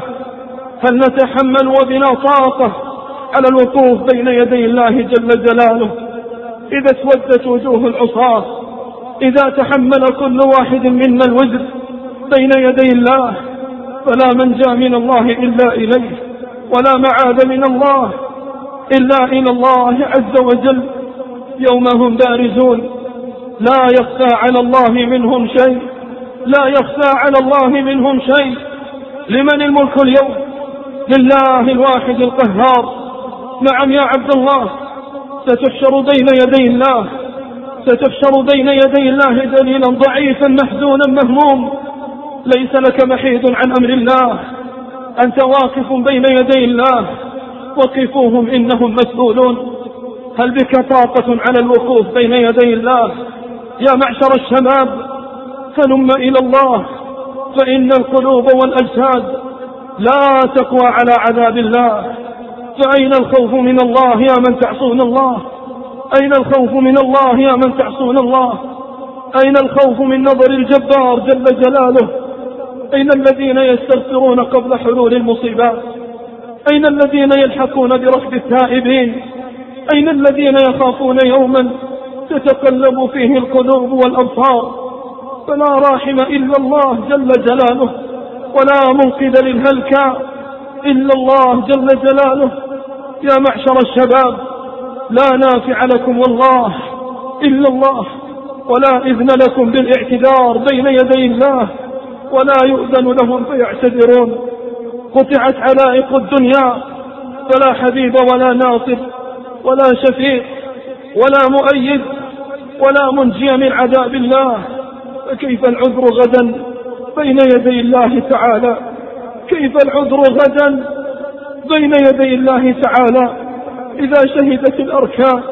هل نتحمل وبنا طاقة على الوقوف بين يدي الله جل جلاله إذا اسودت وجوه العصاة، إذا تحمل كل واحد منا الوزر بين يدي الله؟ فلا منجا من الله إلا إليه، ولا معاذ من الله إلا إلى الله عز وجل. يوم هم بارزون لا يخفى على الله منهم شيء، لا يخفى على الله منهم شيء. لمن الملك اليوم؟ لله الواحد القهار. نعم يا عبد الله، ستحشر بين يدي الله، ستحشر بين يدي الله ذليلا ضعيفا محزونا مهموم، ليس لك محيد عن أمر الله. أنت واقف بين يدي الله، وقفوهم إنهم مسؤولون. هل بك طاقة على الوقوف بين يدي الله؟ يا معشر الشباب، فلم إلى الله، فإن القلوب والأجساد لا تقوى على عذاب الله. فأين الخوف من الله يا من تعصون الله؟ أين الخوف من الله يا من تعصون الله؟ أين الخوف من نظر الجبار جل جلاله؟ أين الذين يستغفرون قبل حلول المصيبات؟ أين الذين يلحقون بركب التائبين؟ أين الذين يخافون يوما تتقلب فيه القلوب والأبصار؟ فلا راحم إلا الله جل جلاله، ولا منقذ للهلكى إلا الله جل جلاله. يا معشر الشباب، لا نافع لكم والله إلا الله، ولا إذن لكم بالاعتذار بين يدي الله، ولا يؤذن لهم فيعتذرون. قطعت علائق الدنيا، فلا حبيب ولا ناصر ولا شفيع ولا مؤيد ولا منجي من عذاب الله. فكيف العذر غدا بين يدي الله تعالى؟ كيف العذر غدا بين يدي الله تعالى إذا شهدت الأركان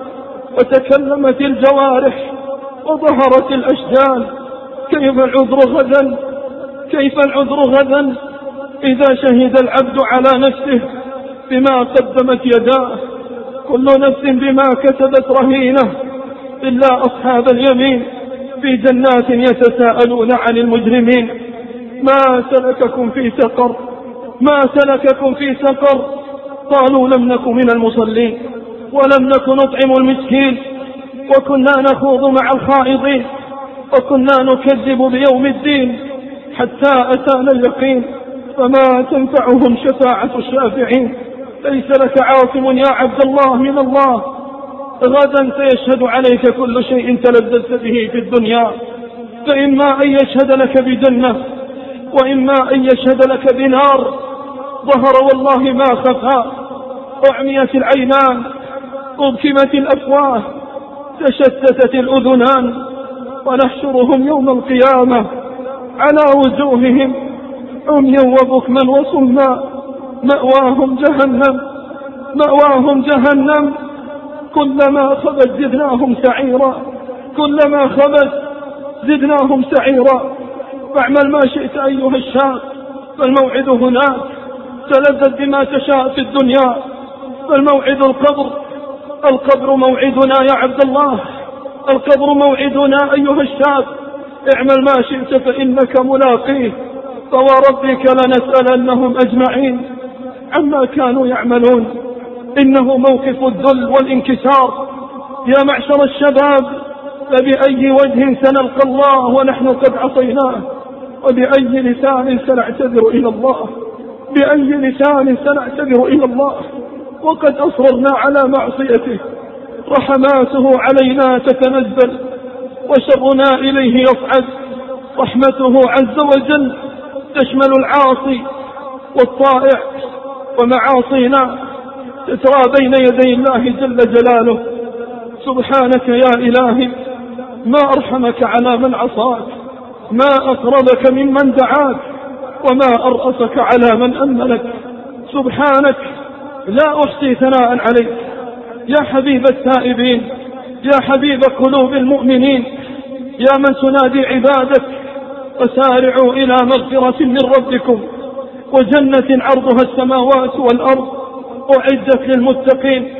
وتكلمت الجوارح وظهرت الأشجان؟ كيف العذر غدا؟ كيف العذر غدا إذا شهد العبد على نفسه بما قدمت يداه؟ كل نفس بما كسبت رهينة إلا أصحاب اليمين في جنات يتساءلون عن المجرمين. ما سلككم في سقر؟ ما سلككم في سقر؟ قالوا لم نك من المصلين ولم نك نطعم المسكين وكنا نخوض مع الخائضين وكنا نكذب بيوم الدين حتى أتانا اليقين فما تنفعهم شفاعة الشافعين. ليس لك عاصم يا عبد الله من الله، غدا سيشهد عليك كل شيء تلذذت به في الدنيا، فإما أن يشهد لك بجنة وإما أن يشهد لك بنار. ظهر والله ما خفى، أعميت العينان، أبكمت الأفواه، تشتتت الأذنان، ونحشرهم يوم القيامة على وجوههم عميا وبكما وصما، مأواهم جهنم، مأواهم جهنم. كلما خبت زدناهم سعيرا، كلما خبت زدناهم سعيرا. فاعمل ما شئت أيها الشاب، فالموعد هناك، تلذذ بما تشاء في الدنيا، فالموعد القبر. القبر موعدنا يا عبد الله، القبر موعدنا أيها الشاب. اعمل ما شئت فإنك ملاقيه، فوربك لنسألنهم أجمعين. عما كانوا يعملون. إنه موقف الذل والانكسار. يا معشر الشباب، فبأي وجه سنلقى الله ونحن قد عصيناه؟ وبأي لسان سنعتذر إلى الله؟ بأي لسان سنعتذر إلى الله وقد أصررنا على معصيته؟ رحماته علينا تتنزل وشرنا إليه يصعد. رحمته عز وجل تشمل العاصي والطائع، ومعاصينا تترى بين يدي الله جل جلاله. سبحانك يا إلهي، ما أرحمك على من عصاك، ما أقربك ممن دعاك، وما أرأسك على من أملك. سبحانك، لا أحصي ثناء عليك. يا حبيب التائبين، يا حبيب قلوب المؤمنين، يا من تنادي عبادك وسارعوا إلى مغفرة من ربكم وجنة عرضها السماوات والأرض أعدت للمتقين.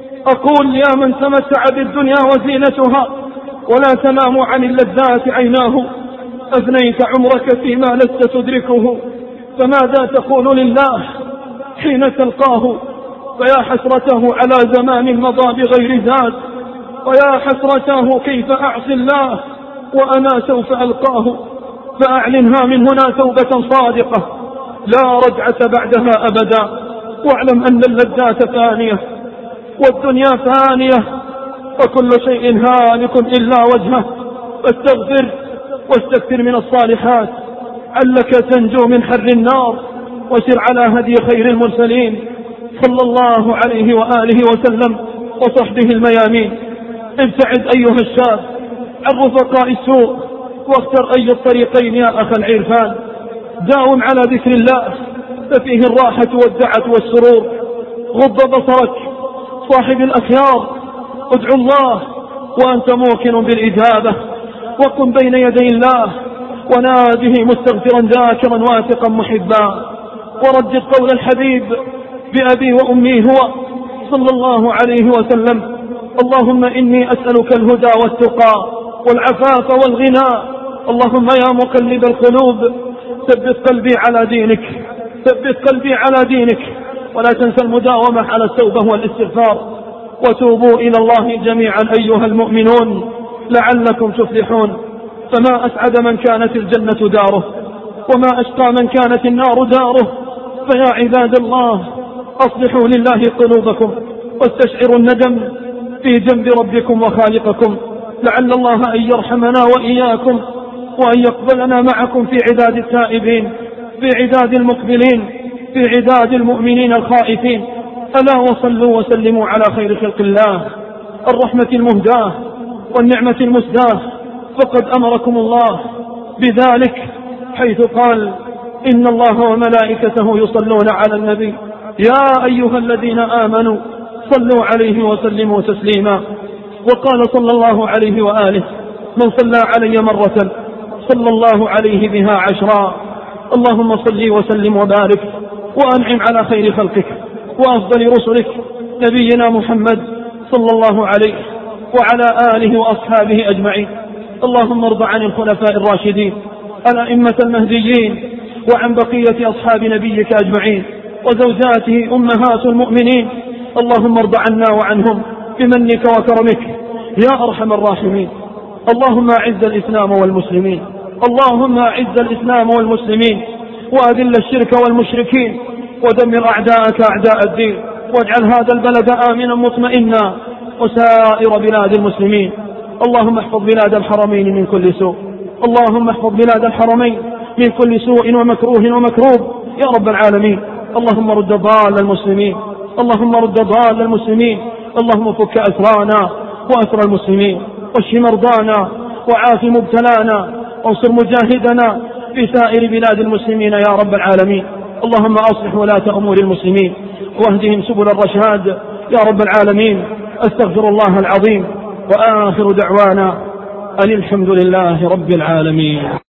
أقول يا من تمتع بالدنيا وزينتها ولا تنام عن اللذات عيناه، أفنيت عمرك فيما لست تدركه، فماذا تقول لله حين تلقاه؟ فيا حسرته على زمان مضى بغير ذات، ويا حسرته كيف أعصي الله وأنا سوف ألقاه. فأعلنها من هنا توبة صادقة لا رجعة بعدها أبدا، واعلم أن اللذات فانية والدنيا فانية وكل شيء هالك إلا وجهه، فاستغفر واستكثر من الصالحات علك تنجو من حر النار، وسر على هدي خير المرسلين صلى الله عليه وآله وسلم وصحبه الميامين. ابتعد أيها الشاب عن رفقاء السوء واختر أي الطريقين يا أخ العرفان. داوم على ذكر الله ففيه الراحة والدعة والسرور. غض بصرك صاحب الأخيار، ادعو الله وأنت موقن بالإجابة، وقم بين يدي الله وناده مستغفرا ذاكرا واثقا محبا، وردد قول الحبيب بأبي وأمي هو صلى الله عليه وسلم: اللهم إني أسألك الهدى والتقى والعفاف والغنى. اللهم يا مقلب القلوب ثبت قلبي على دينك، ثبت قلبي على دينك، ولا تنسى المداومة على التوبة والاستغفار. وتوبوا إلى الله جميعا أيها المؤمنون لعلكم تفلحون. فما أسعد من كانت الجنة داره، وما أشقى من كانت النار داره. فيا عباد الله، أصلحوا لله قلوبكم واستشعروا الندم في جنب ربكم وخالقكم، لعل الله أن يرحمنا وإياكم وأن يقبلنا معكم في عداد التائبين، في عداد المقبلين، في عداد المؤمنين الخائفين. ألا وصلوا وسلموا على خير خلق الله الرحمة المهداة والنعمة المسداة، فقد أمركم الله بذلك حيث قال: إن الله وملائكته يصلون على النبي يا أيها الذين آمنوا صلوا عليه وسلموا تسليما. وقال صلى الله عليه وآله: من صلى علي مرة صلى الله عليه بها 10. اللهم صل وسلم وبارك وأنعم على خير خلقك وأفضل رسلك نبينا محمد صلى الله عليه وعلى آله وأصحابه أجمعين. اللهم ارض عن الخلفاء الراشدين الأئمة المهديين وعن بقية أصحاب نبيك أجمعين وزوجاته أمهات المؤمنين. اللهم ارض عنا وعنهم بمنك وكرمك يا أرحم الراحمين. اللهم أعز الإسلام والمسلمين، اللهم أعز الإسلام والمسلمين وأذل الشرك والمشركين ودمر أعداءك أعداء الدين، واجعل هذا البلد آمنا مطمئنا وسائر بلاد المسلمين. اللهم احفظ بلاد الحرمين من كل سوء، اللهم احفظ بلاد الحرمين من كل سوء ومكروه ومكروب يا رب العالمين. اللهم رد ضال المسلمين، اللهم رد ضال المسلمين. اللهم فك أسرانا وأسر المسلمين، واشف مرضانا وعاف مبتلانا، وانصر مجاهدنا في سائر بلاد المسلمين يا رب العالمين. اللهم أصلح ولاة أمور المسلمين واهدهم سبل الرشاد يا رب العالمين. أستغفر الله العظيم، وآخر دعوانا أن الحمد لله رب العالمين.